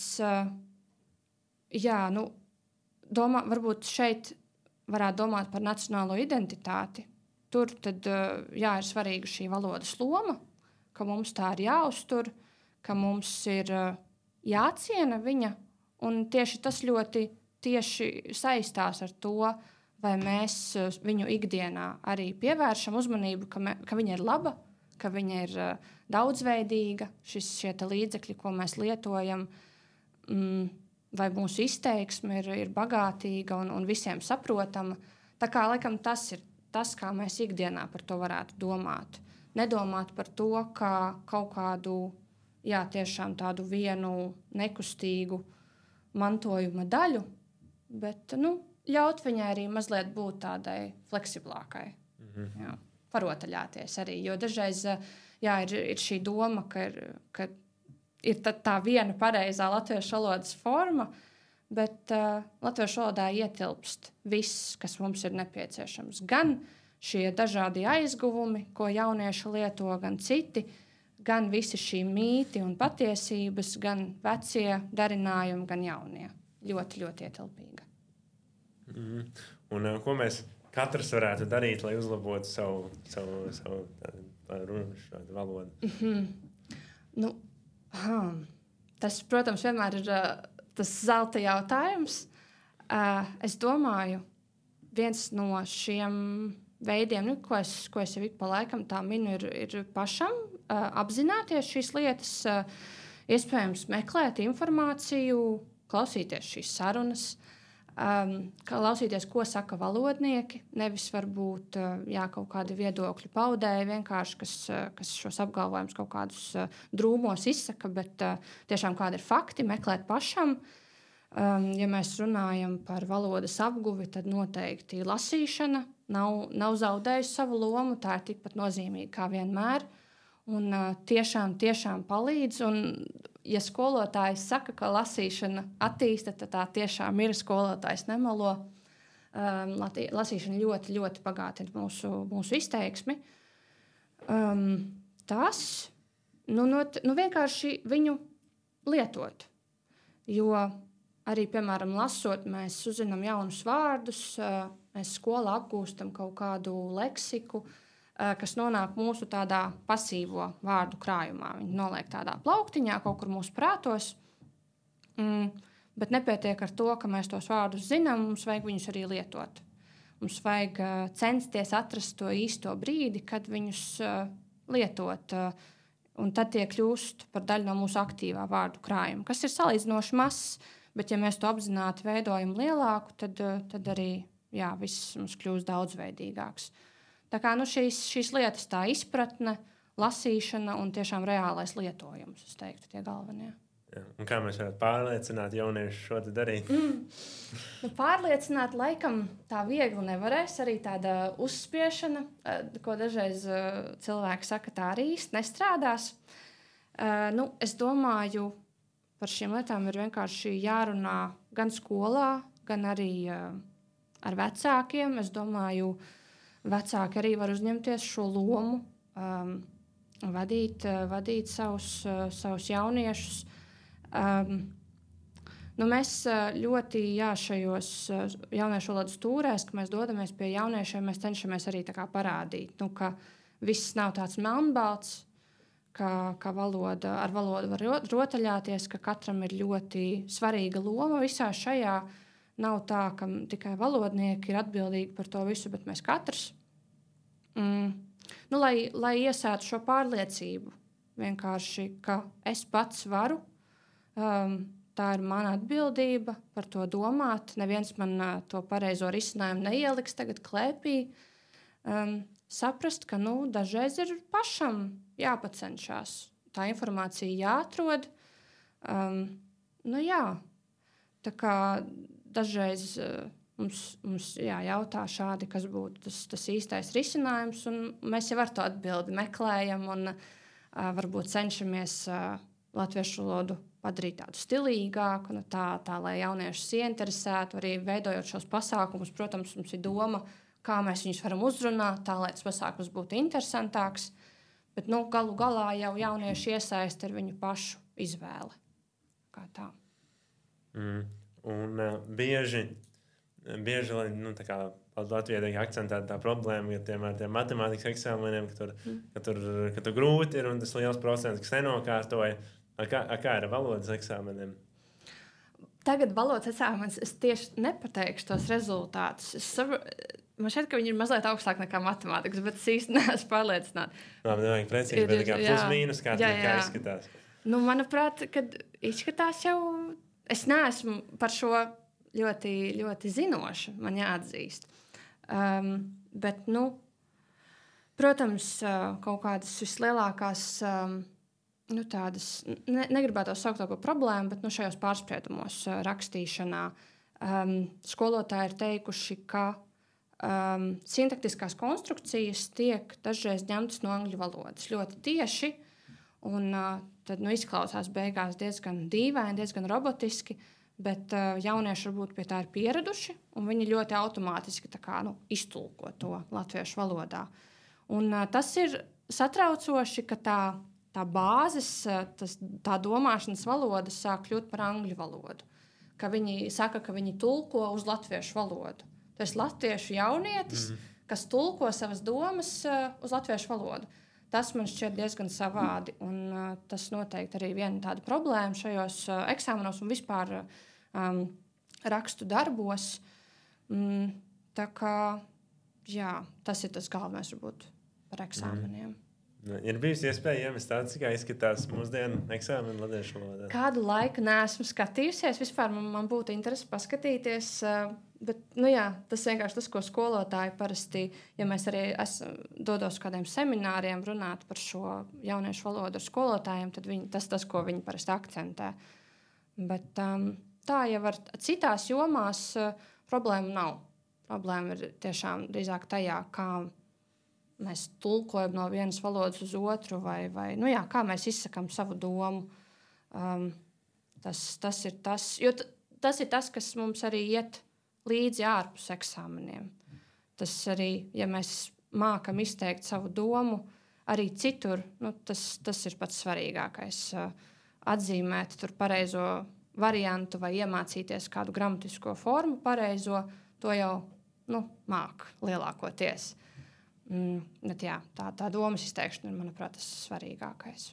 jā, nu, domā, varbūt šeit varētu domāt par nacionālo identitāti. Tur tad, jā, ir svarīga šī valodas loma, ka mums tā ir jāuztur, ka mums ir jāciena viņa, un tieši tas ļoti tieši saistās ar to, vai mēs viņu ikdienā arī pievēršam uzmanību, ka, me, ka viņa ir laba, ka viņa ir uh, daudzveidīga, šis šie līdzekļi, ko mēs lietojam, mm, vai mūsu izteiksme ir, ir bagātīga un, un visiem saprotama. Tā kā laikam tas ir tas, kā mēs ikdienā par to varētu domāt. Nedomāt par to, kā kaut kādu, jā, tiešām tādu vienu nekustīgu mantojuma daļu, bet, nu, ļaut viņai arī mazliet būt tādai fleksiblākai. Mm-hmm. Jā, parotaļāties arī, jo dažreiz, jā, ir, ir šī doma, ka ir, ka ir tā, tā viena pareizā latviešu valodas forma, bet uh, latviešu valodā ietilpst viss, kas mums ir nepieciešams. Gan šie dažādi aizguvumi, ko jaunieši lieto, gan citi, gan visi šī mīti un patiesības, gan vecie darinājumi, gan jaunie. Ļoti, ļoti ietilpīga. Mm. Un uh, ko mēs katrs varētu darīt, lai uzlabotu savu, savu, savu runu valodu? Mm-hmm. Nu, ha, tas, protams, vienmēr ir uh, tas zelta jautājums. Uh, es domāju, viens no šiem veidiem, nu, ko, es, ko es jau ik pa laikam tā minu, ir, ir pašam uh, apzināties šīs lietas, uh, iespējams meklēt informāciju, klausīties šīs sarunas, Um, klausīties, ko saka valodnieki, nevis varbūt uh, jā, kaut kādi viedokļu paudēji, vienkārši, kas, uh, kas šos apgalvojumus kaut kādus uh, drūmos izsaka, bet uh, tiešām kādi ir fakti, meklēt pašam. Um, ja mēs runājam par valodas apguvi, tad noteikti lasīšana nav, nav zaudējusi savu lomu, tā ir tikpat nozīmīga kā vienmēr, un uh, tiešām, tiešām palīdz, un ja skolotājs saka, ka lasīšana attīsta, tad tā tiešām ir, skolotājs nemelo. Um, lati, lasīšana ļoti, ļoti bagātina mūsu, mūsu izteiksmi. Um, tas nu, not, nu vienkārši viņu lietot. Jo arī, piemēram, lasot, mēs uzzinām jaunus vārdus, uh, mēs skolā apgūstam kaut kādu leksiku, kas nonāk mūsu tādā pasīvo vārdu krājumā. Viņi noliek tādā plauktiņā, kaut kur mūsu prātos. Mm, bet nepietiek ar to, ka mēs tos vārdus zinām, mums vajag viņus arī lietot. Mums vajag uh, censties atrast to īsto brīdi, kad viņus uh, lietot. Uh, un tad tie kļūst par daļu no mūsu aktīvā vārdu krājuma, kas ir salīdzinoši mazs, bet ja mēs to apzināti veidojam lielāku, tad, uh, tad arī jā, viss mums kļūst daudzveidīgāks. Tā kā nu, šīs, šīs lietas, tā izpratne, lasīšana un tiešām reālais lietojums, es teiktu, tie galvenie. Ja. Un kā mēs varētu pārliecināt jauniešus šo te darīt? Mm. Nu, pārliecināt laikam tā viegli nevarēs. Arī tāda uzspiešana, ko dažreiz cilvēki saka, tā arī īsti nestrādās. Uh, nu, es domāju, par šīm lietām ir vienkārši jārunā gan skolā, gan arī uh, ar vecākiem. Es domāju, vecāki arī var uzņemties šo lomu, um, vadīt, uh, vadīt savus, uh, savus jauniešus. Um, nu mēs uh, ļoti jā, šajos uh, jauniešu valodas tūrēs, ka mēs dodamies pie jauniešiem, mēs cenšamies arī tā kā parādīt, nu, ka viss nav tāds melnbalts, ka, ka valoda, ar valodu var rotaļāties, ka katram ir ļoti svarīga loma visā šajā. Nav tā, ka tikai valodnieki ir atbildīgi par to visu, bet mēs katrs. Mm, nu, lai, lai iesētu šo pārliecību, vienkārši, ka es pats varu, um, tā ir mana atbildība par to domāt. Neviens man uh, to pareizo risinājumu neieliks tagad klēpī. Um, saprast, ka nu, dažreiz ir pašam jāpacenšās. Tā informācija jāatrod. Um, nu jā, tā kā dažreiz uh, mums, mums jā, jautā šādi, kas būtu tas, tas īstais risinājums, un mēs jau ar to atbildi meklējam un uh, varbūt cenšamies uh, latviešu valodu padarīt tādu stilīgāku, nu, tā, tā, lai jauniešus ieinteresētu, arī veidojot šos pasākumus. Protams, mums ir doma, kā mēs viņus varam uzrunāt, tā, lai tas pasākums būtu interesantāks. Bet nu, galu galā jau jaunieši iesaist ar viņu pašu izvēli. Kā tā. Mm. Un uh, bieži, bieži nu, tā kā Latvijā tiek akcentēta tā problēma, ka tiem ar tiem matemātikas eksāmeniem, ka tur, mm. ka tur, ka tur grūti ir un tas liels procents, kas nenokārtoja. A kā, a kā ir ar valodas eksāmeniem? Tagad valodas eksāmenis es tieši nepateikšu tos rezultātus. Es sabr... Man šķiet, ka viņi ir mazliet augstāk nekā matemātikas, bet es īsti neesmu pārliecināta. Labi, nevajag precīzi, bet kā plus mīnus, kā, jā, jā. Kā izskatās? Nu, manuprāt, kad izskatās jau, es neesmu par šo ļoti, ļoti zinoša, man jāatzīst. Um, bet, nu, protams, kaut kādas vislielākās, um, nu, tādas, ne, negribētu saukt par problēmu, bet nu, šajos pārspriedumos uh, rakstīšanā um, skolotāji ir teikuši, ka um, sintaktiskās konstrukcijas tiek dažreiz ņemtas no angļu valodas ļoti tieši, un uh, tad nu, izklausās beigās diezgan dīvaini, diezgan robotiski. Bet uh, jaunieši varbūt pie tā ir pieraduši, un viņi ļoti automātiski tā kā, nu, iztulko to latviešu valodā. Un, uh, tas ir satraucoši, ka tā, tā bāzes, uh, tas, tā domāšanas valoda sāk kļūt par angļu valodu. Ka viņi saka, ka viņi tulko uz latviešu valodu. Tas ir latviešu jaunietis, mm. kas tulko savas domas uh, uz latviešu valodu. Tas man šķiet diezgan savādi, un uh, tas noteikti arī viena tāda problēma šajos uh, eksāmenos un vispār um, rakstu darbos. Mm, tā kā, jā, tas ir tas galvenais varbūt par eksāmeniem. Mm. Ir bijusi iespēja iemest tāds, kā izskatās mūsdienu eksāmenu latviešu valodā? Kādu laiku neesmu skatījusies, vispār man, man būtu interesi paskatīties, uh, bet, nu jā, tas vienkārši tas, ko skolotāji parasti, ja mēs arī esam, dodos kādiem semināriem runāt par šo jauniešu valodu ar skolotājiem, tad viņi, tas tas, ko viņi parasti akcentē. Bet um, tā jau ar citās jomās uh, problēma nav. Problēma ir tiešām drīzāk tajā, kā mēs tulkojam no vienas valodas uz otru, vai, vai nu jā, kā mēs izsakam savu domu. Um, tas, tas ir tas, jo t, tas ir tas, kas mums arī iet līdzi ārpus eksāmeniem. Tas arī, ja mēs mākam izteikt savu domu, arī citur, nu, tas, tas ir pats svarīgākais. Atzīmēt tur pareizo variantu vai iemācīties kādu gramatisko formu pareizo, to jau nu, māk lielākoties. Mm, bet jā, tā, tā domas izteikšana ir, manuprāt, tas svarīgākais.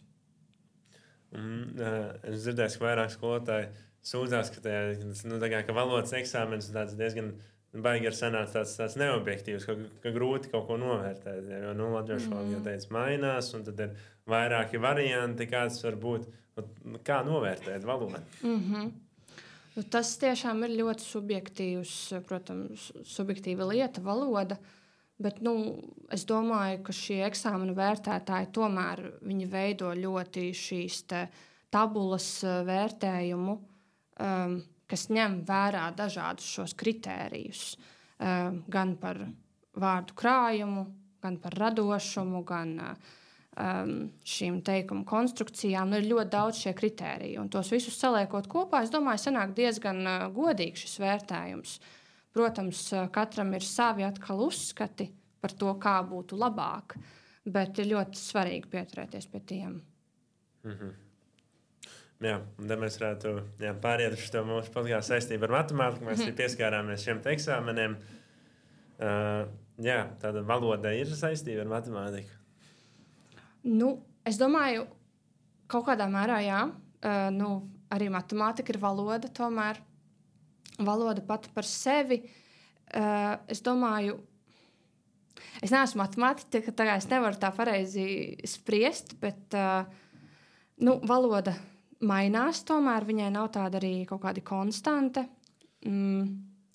Mm, es dzirdēju, ka vairāk skolotāji sūdzās, ka, tā, nu, tā kā, ka valodas eksāmenis ir diezgan baigi ar sanāca tāds, tāds neobjektīvs, ka, ka grūti kaut ko novērtēt. Jo nu, latviešu mm. valoda jau teica mainās, un tad ir vairāki varianti, kāds var būt. Kā novērtēt valodu? Mm-hmm. Nu, tas tiešām ir ļoti subjektīvs, protams, subjektīva lieta, valoda. Bet nu, es domāju, ka šie eksāmenu vērtētāji tomēr viņi veido ļoti šīs tabulas vērtējumu, um, kas ņem vērā dažādus šos kritērijus. Um, gan par vārdu krājumu, gan par radošumu, gan um, šīm teikumu konstrukcijām. Nu, ir ļoti daudz šie kritēriji. Un tos visus saliekot kopā, es domāju, sanāk diezgan uh, godīgs šis vērtējums. Protams, katram ir savi atkal uzskati par to, kā būtu labāk, bet ir ļoti svarīgi pieturēties pie tiem. Mm-hmm. Jā, un tad mēs varētu jā, pāriet uz šo mūsu podkāstu saistību ar matemātiku. Mēs arī pieskārāmies šiem eksāmeniem. Uh, jā, tāda valoda ir saistība ar matemātiku? Nu, es domāju, kaut kādā mērā jā. Uh, nu, arī matemātika ir valoda tomēr. Valoda pati par sevi. Uh, es domāju, es neesmu matemātika, tā kā es nevaru tā pareizi spriest, bet uh, nu, valoda mainās tomēr, viņai nav tāda arī kaut kāda konstante. Mm.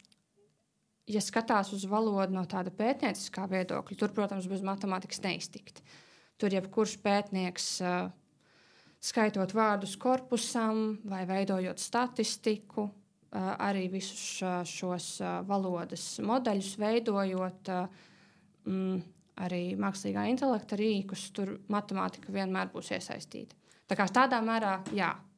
Ja skatās uz valodu no tāda pētnieciskā viedokļa, tur, protams, bez matemātikas neiztikt. Tur jebkurš pētnieks, uh, skaitot vārdus korpusam vai veidojot statistiku, Uh, arī visus uh, šos uh, valodas modeļus veidojot, uh, mm, arī mākslīgā intelekta rīkus, tur matemātika vienmēr būs iesaistīta. Tā kā tādā mērā, jā,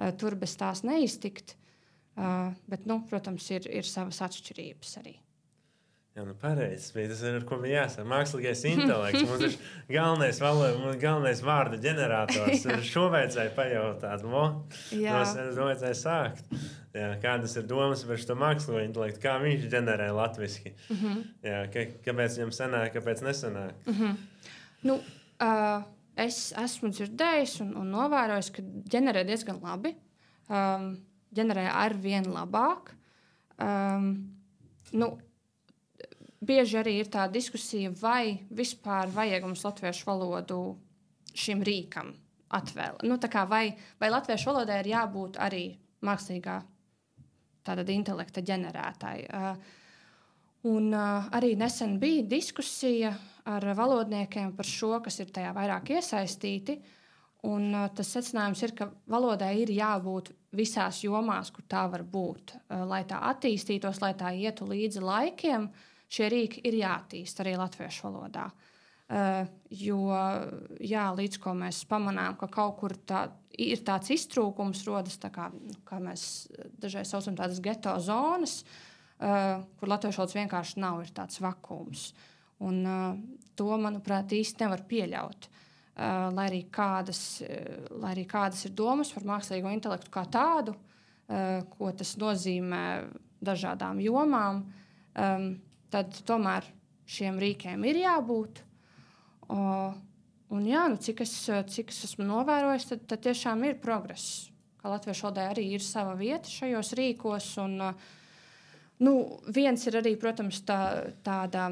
uh, tur bez tās neiztikt. Uh, bet, nu, protams, ir, ir savas atšķirības arī. Jā, nu pareizi. Tas ir, ar ko bija jāsaka. Mākslīgais intelekts. Mums ir galvenais, valoda, galvenais vārdu ģenerators. Šo vajadzēja pajautāt. Mo, to vajadzēja sākt. Jā, kādas ir domas par šo mākslīgo intelektu? Kā viņš ģenerē latviski? Uh -huh. Jā, ka, kāpēc viņam sanāk, kāpēc nesanāk? Uh -huh. Nu, uh, es esmu dzirdējis un, un novērojis, ka ģenerē diezgan labi. Um, ģenerē ar vien labāk. Um, nu, Bieži arī ir tā diskusija, vai vispār vajag mums latviešu valodu šim rīkam atvēlēt. Nu, vai, vai latviešu valodai ir jābūt arī mākslīgā tāda intelekta ģenerētāji. Uh, un uh, arī nesen bija diskusija ar valodniekiem par šo, kas ir tajā vairāk iesaistīti. Un, uh, tas secinājums ir, ka valodai ir jābūt visās jomās, kur tā var būt. Uh, lai tā attīstītos, lai tā ietu līdzi laikiem, šie rīki ir jāattīst arī latviešu valodā. Uh, jo jā, līdz ko mēs pamanām, ka kaut kur tā, ir tāds iztrūkums, rodas tā kā, kā mēs dažreiz saucam tādas geto zonas, uh, kur latviešu valodas vienkārši nav, ir tāds vakums. Un, uh, to, manuprāt, īsti nevar pieļaut. Uh, lai, arī kādas, uh, lai arī kādas ir domas par mākslīgo intelektu kā tādu, uh, ko tas nozīmē dažādām jomām, um, tad tomēr šiem rīkiem ir jābūt. O, un jā, nu, cik, es, cik es esmu novērojis, tad, tad tiešām ir progress. Ka latviešu valodai arī ir sava vieta šajos rīkos. Un, nu, viens ir arī, protams, tā, tāda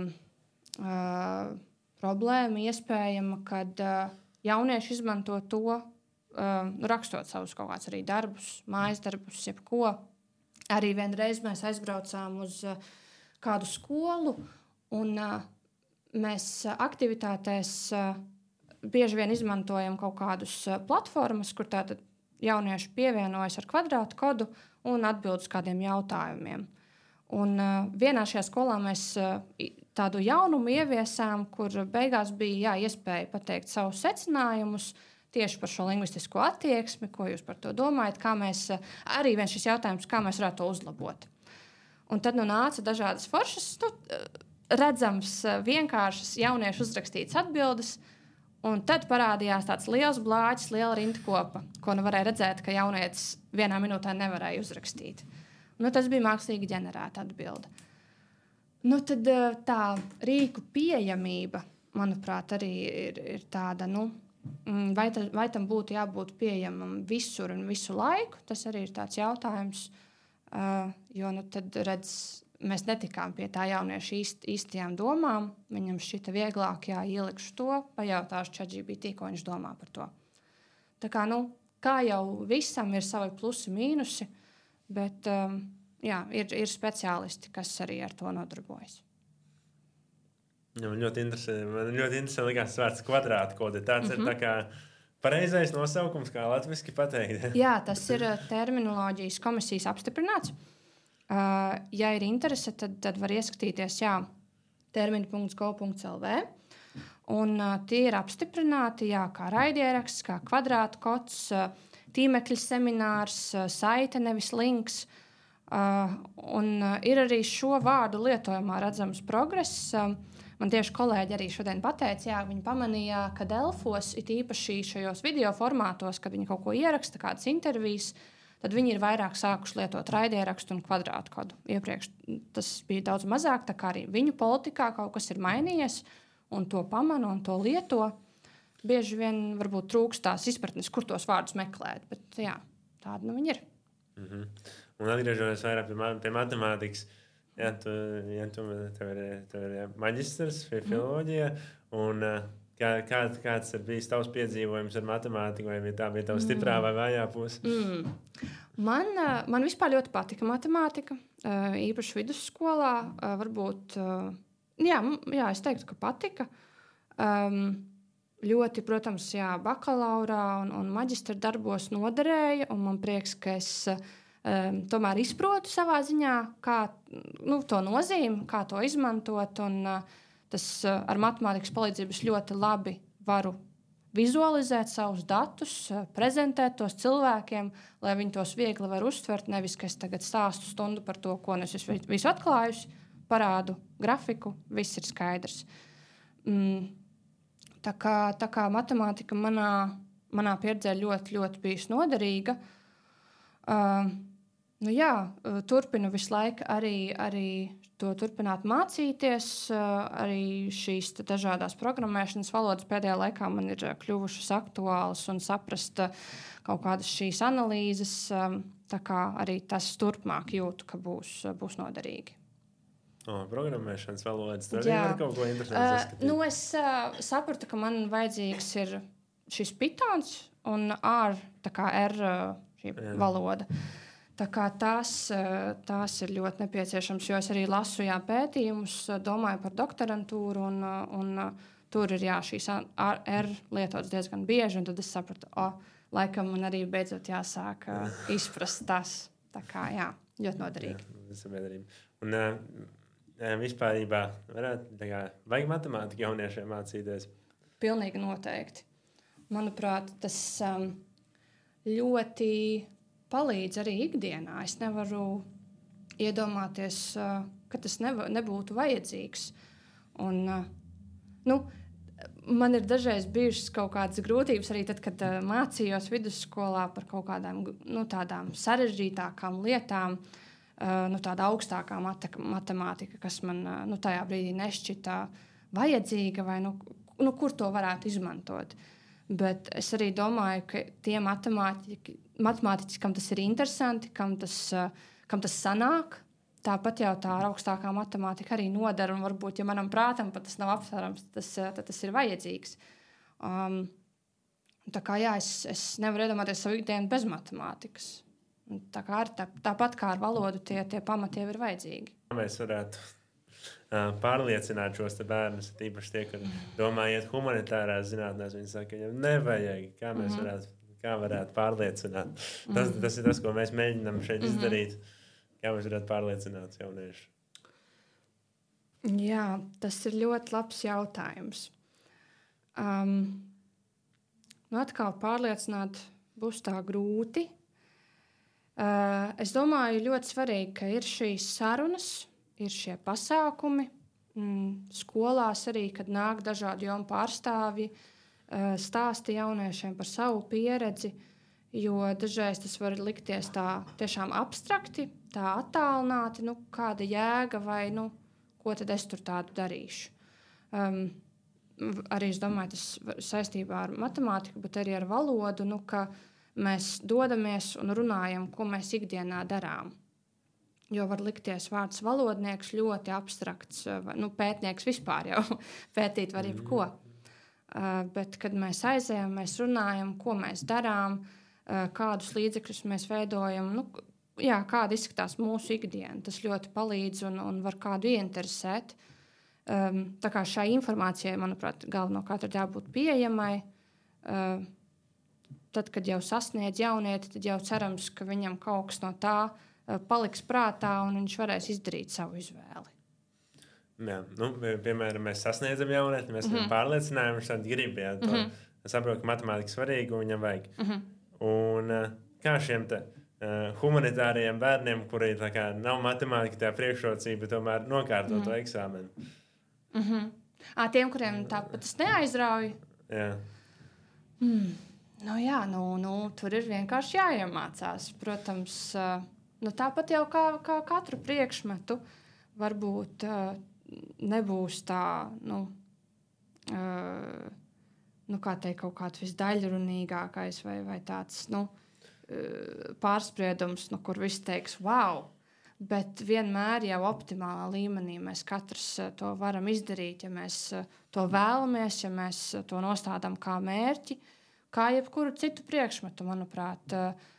uh, problēma iespējama, kad uh, jaunieši izmanto to, uh, rakstot savus kaut kādus arī darbus, mājas darbus, jebko. Arī vienreiz mēs aizbraucām uz uh, kādu skolu, un uh, mēs aktivitātēs uh, bieži vien izmantojam kaut kādus uh, platformas, kur tātad jaunieši pievienojas ar kvadrātu kodu un atbild uz kādiem jautājumiem. Un uh, vienā šajā skolā mēs uh, tādu jaunumu ieviesām, kur beigās bija jā, iespēja pateikt savus secinājumus tieši par šo lingvistisko attieksmi, ko jūs par to domājat, kā mēs, uh, arī viens šis jautājums, kā mēs varētu to uzlabot. Un tad nu nāca dažādas foršas, nu, redzams, vienkāršas jauniešu uzrakstītas atbildes, un tad parādījās tāds liels blāķis, liela rindkopa, ko nu varēja redzēt, ka jaunietis vienā minūtē nevarēja uzrakstīt. Nu, tas bija mākslīgi ģenerēta atbilde. Nu, tad tā rīku pieejamība, manuprāt, arī ir, ir tāda, nu, vai, ta, vai tam būtu jābūt pieejamam visur un visu laiku, tas arī ir tāds jautājums. Uh, jo nu, tad redz, mēs netikām pie tā jaunieša īst, īstajām domām. Viņam šķita vieglāk, jā, ielikšu to, pajautāšu ChatGPT, ko viņš domā par to. Tā kā, nu, kā jau visam ir savi plusi, mīnusi, bet um, jā, ir, ir speciālisti, kas arī ar to nodarbojas. Jā, man ļoti interesanti, man ļoti interesanti likās vārds kvadrātu kode. Tāds mm-hmm. ir tā kā pareizais nosaukums, kā latviski pateikt. Jā, tas ir terminoloģijas komisijas apstiprināts. Uh, ja ir interese, tad, tad var ieskatīties termini punkts gov punkts el vē. Un uh, tie ir apstiprināti jā, kā raidieraksts, kā kvadrātu kods, uh, tīmekļa seminārs, uh, saite, nevis links. Uh, un uh, ir arī šo vārdu lietojumā redzams progress. Uh, Man tieši kolēģi arī šodien pateica, jā, viņi pamanīja, ka Delfos, it īpaši šajos video formātos, kad viņi kaut ko ieraksta, kādas intervijas, tad viņi ir vairāk sākuši lietot raidierakstu un kvadrātu kodu. Iepriekš tas bija daudz mazāk, tā kā arī viņu politikā kaut kas ir mainījies, un to pamana un to lieto. Bieži vien varbūt trūkst tās izpratnes, kur tos vārdus meklēt, bet jā, tāda nu viņi ir. Mm-hmm. Un atgriežoties vairāk pie, pie matemātikas, jā, tu, jā, tu, tev ir, tev ir maģistrs filoloģijā, un kā, kā, kāds ir bijis tavs piedzīvojums ar matemātiku, vai tā bija tava stiprā vai vājā puse? Mm. Man, man vispār ļoti patika matemātika, īpaši vidusskolā, varbūt, jā, jā, es teiktu, ka patika. Um, ļoti, protams, jā, bakalaurā un, un maģistra darbos noderēja, un man prieks, ka es Um, tomēr izprotu savā ziņā, kā nu, to nozīmi, kā to izmantot. Un, uh, tas uh, ar matemātikas palīdzību ļoti labi varu vizualizēt savus datus, uh, prezentēt tos cilvēkiem, lai viņi tos viegli var uztvert. Nevis, ka es tagad stāstu stundu par to, ko es esmu visu atklājusi, parādu grafiku, viss ir skaidrs. Mm, tā, kā, tā kā matemātika manā, manā pieredzē ļoti, ļoti bijusi noderīga. Uh, nu jā, turpinu visu laiku arī, arī to turpināt mācīties. Arī šīs dažādās programmēšanas valodas pēdējā laikā man ir kļuvušas aktuālas un saprast kaut kādas šīs analīzes. Tā kā arī tas turpmāk jūtu, ka būs, būs noderīgi. O, programmēšanas valodas, tad arī var kaut ko interesantu saskatīt. Uh, nu es uh, sapratu, ka man vajadzīgs ir šis Pythons un R, tā kā R šī Jā. valoda. Tā kā tās, tās ir ļoti nepieciešams, jo es arī lasu jā, pētījumus, domāju par doktorantūru, un, un tur ir jā, šīs R lietotas diezgan bieži, un tad es sapratu, o, laikam man arī beidzot jāsāk jā. izprast tas. Tā kā jā, ļoti noderīgi. Jā, un uh, vispārībā varētu, tā kā, vajag matemātiku jauniešiem mācīties? Pilnīgi noteikti. Manuprāt, tas um, ļoti palīdz arī ikdienā. Es nevaru iedomāties, uh, ka tas neva, nebūtu vajadzīgs. Un, uh, nu, man ir dažreiz bijušas kaut kādas grūtības arī tad, kad uh, mācījos vidusskolā par kaut kādām nu, tādām sarežģītākām lietām, uh, nu, tāda augstākā mate- matemātika, kas man uh, nu, tajā brīdī nešķita vajadzīga vai nu, nu, kur to varētu izmantot. Bet es arī domāju, ka tie matemātiķi, matemātiķi, kam tas ir interesanti, kam tas, kam tas sanāk, tāpat jau tā augstākā matemātika arī nodara. Un varbūt, ja manam prātam pat tas nav aptverams, tas, tad tas ir vajadzīgs. Um, tā kā jā, es, es nevaru iedomāties savu ikdienu bez matemātikas. Tā kā ar, tā, tāpat kā ar valodu, tie, tie pamati jau ir vajadzīgi. Mēs varētu uh, pārliecināt šos bērnus, tīpaši tie, kad domā iet humanitārās zinātnēs, viņi saka, ka nevajag, kā mēs mm-hmm. varētu, kā varētu pārliecināt. Tas, mm-hmm. tas ir tas, ko mēs mēģinām šeit mm-hmm. izdarīt, kā mēs varētu pārliecināt jauniešus. Jā, tas ir ļoti labs jautājums. Um, nu atkal pārliecināt būs tā grūti. Uh, es domāju, ļoti svarīgi, ka ir šīs sarunas, ir šie pasākumi. Mm, skolās arī, kad nāk dažādi jomu pārstāvji, uh, stāsta jauniešiem par savu pieredzi, jo dažreiz tas var likties tā tiešām abstrakti, tā attālināti, nu, kāda jēga vai nu, ko tad es tur tādu darīšu. Um, arī es domāju, tas saistībā ar matemātiku, bet arī ar valodu, nu, ka mēs dodamies un runājam, ko mēs ikdienā darām. Jo var likties vārds valodnieks ļoti abstrakts, nu, pētnieks vispār jau pētīt var jebko. Uh, bet, kad mēs aizējam, mēs runājam, ko mēs darām, uh, kādus līdzekļus mēs veidojam, nu, jā, kāda izskatās mūsu ikdiena. Tas ļoti palīdz un, un var kādu ieinteresēt. Um, tā kā šai informācijai, manuprāt, galvenokārt ir jābūt pieejamai. Uh, Tad, kad jau sasniedz jaunieti, tad jau cerams, ka viņam kaut kas no tā uh, paliks prātā un viņš varēs izdarīt savu izvēli. Jā, nu, piemēram, mēs sasniedzam jaunieti, mēs viņam mm-hmm. pārliecinājām, viņš tad grib, jā, to mm-hmm. saprot, ka matemātika svarīga un viņam vajag. Mm-hmm. Un uh, kā šiem te uh, humanitāriem bērniem, kuri tā kā nav matemātika tā priekšrocība, tomēr nokārtot mm-hmm. to eksāmenu? Mm-hmm. À, tiem, kuriem tāpat tas neaizrauj? Jā. Mm. Nu, jā, nu, nu, tur ir vienkārši jāiemācās. Protams, uh, nu, tāpat jau kā, kā katru priekšmetu, varbūt uh, nebūs tā, nu, uh, nu kā teikt, kaut kāds visdaļrunīgākais vai, vai tāds nu, uh, pārspriedums, nu, kur viss teiks, wow! Bet vienmēr jau optimālā līmenī mēs katrs uh, to varam izdarīt, ja mēs uh, to vēlamies, ja mēs uh, to nostādām kā mērķi. Kā jebkuru citu priekšmetu, manuprāt,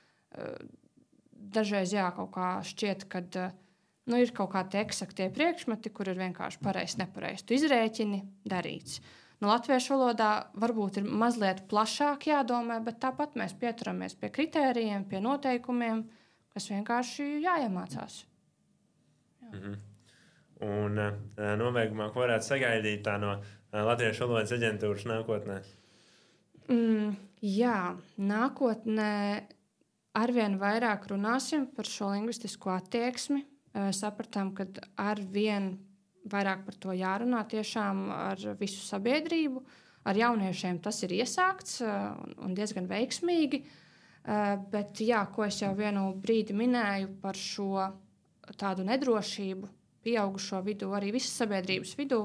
dažreiz jā, kaut kā šķiet, ka nu, ir kaut kādi eksaktie priekšmeti, kur ir vienkārši pareizs, nepareizs. Tu izrēķini, darīts. Nu, latviešu valodā varbūt ir mazliet plašāk jādomā, bet tāpat mēs pieturamies pie kritērijiem, pie noteikumiem, kas vienkārši jāiemācās. Jā. Mm-hmm. Un uh, nobeigumā, ko varētu sagaidīt tā no uh, latviešu valodas aģentūras nākotnē? Mm, jā, nākotnē arvien vairāk runāsim par šo lingvistisko attieksmi. Sapratām, ka arvien vairāk par to jārunā tiešām ar visu sabiedrību. Ar jauniešiem tas ir iesākts un diezgan veiksmīgi. Bet, jā, ko es jau vienu brīdi minēju par šo tādu nedrošību, pieaugušo vidū, arī visas sabiedrības vidū,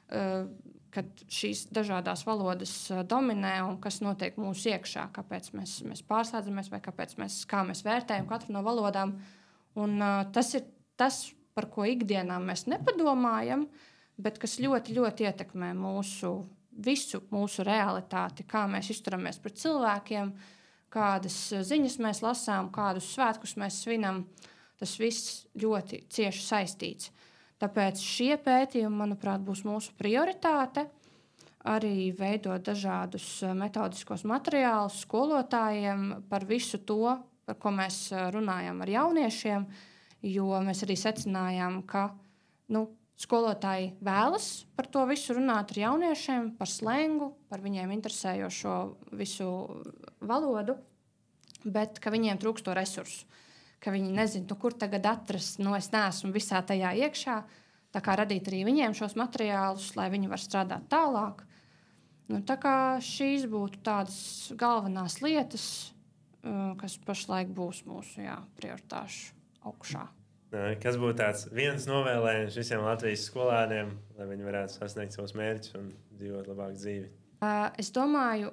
kad šīs dažādas valodas dominē un kas notiek mūsu iekšā, kāpēc mēs, mēs pārslēdzamies vai kāpēc mēs, kā mēs vērtējam katru no valodām. Un, tas ir tas, par ko ikdienā mēs nepadomājam, bet kas ļoti, ļoti ietekmē mūsu visu mūsu realitāti, kā mēs izturamies pret cilvēkiem, kādas ziņas mēs lasām, kādus svētkus mēs svinam. Tas viss ļoti cieši saistīts. Tāpēc šie pētījumi, manuprāt, būs mūsu prioritāte. Arī veidot dažādus metodiskos materiālus skolotājiem par visu to, par ko mēs runājam ar jauniešiem, jo mēs arī secinājām, ka nu, skolotāji vēlas par to visu runāt ar jauniešiem, par slengu, par viņiem interesējošo visu valodu, bet ka viņiem trūkst to resursu, ka viņi nezina, nu, kur tagad atrast, nu, es neesmu visā tajā iekšā, tā kā radīt arī viņiem šos materiālus, lai viņi var strādāt tālāk. Nu, tā kā šīs būtu tādas galvenās lietas, kas pašlaik būs mūsu jā, prioritāšu augšā. Kas būtu tāds viens novēlējums visiem Latvijas skolēniem, lai viņi varētu sasniegt savus mērķus un dzīvot labāku dzīvi? Es domāju,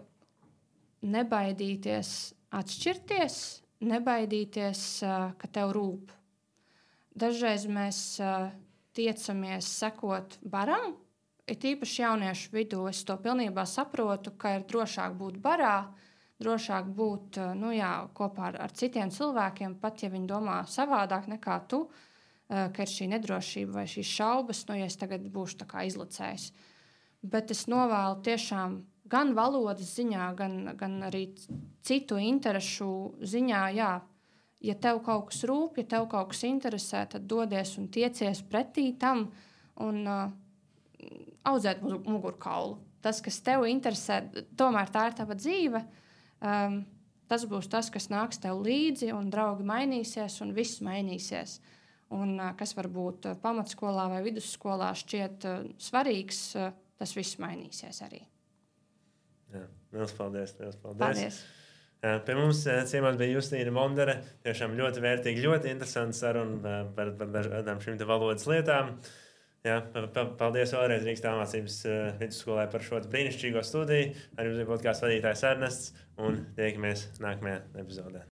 nebaidīties atšķirties, nebaidīties, ka tev rūp. Dažreiz mēs tiecamies sekot baram, it īpaši jauniešu vidū. Es to pilnībā saprotu, ka ir drošāk būt barā, drošāk būt nu jā, kopā ar, ar citiem cilvēkiem, pat ja viņi domā savādāk nekā tu, ka ir šī nedrošība vai šīs šaubas, nu, ja es tagad būšu tā kā izlacējis. Bet es novēlu tiešām gan valodas ziņā, gan, gan arī citu interešu ziņā, jā, ja tev kaut kas rūp, ja tev kaut kas interesē, tad dodies un tiecies pretī tam un uh, audzēt mugurkaulu. Tas, kas tev interesē, tomēr tā ir tava dzīve. Um, tas būs tas, kas nāks tev līdzi, un draugi mainīsies, un viss mainīsies. Un, uh, kas varbūt uh, pamatskolā vai vidusskolā šķiet uh, svarīgs, uh, tas viss mainīsies arī. Jā, liels paldies, liels paldies. Paldies. Jā, pie mums ciemos bija Justīna Mondere. Tiešām ļoti vērtīgi, ļoti interesanti saruna par, par dažādām šīm te valodas lietām. Jā, paldies vēlreiz Rīgas Tālmācības vidusskolai par šo brīnišķīgo studiju. Arī uz podkāstu vadītājs Ernests un tiekamies nākamajā epizodē.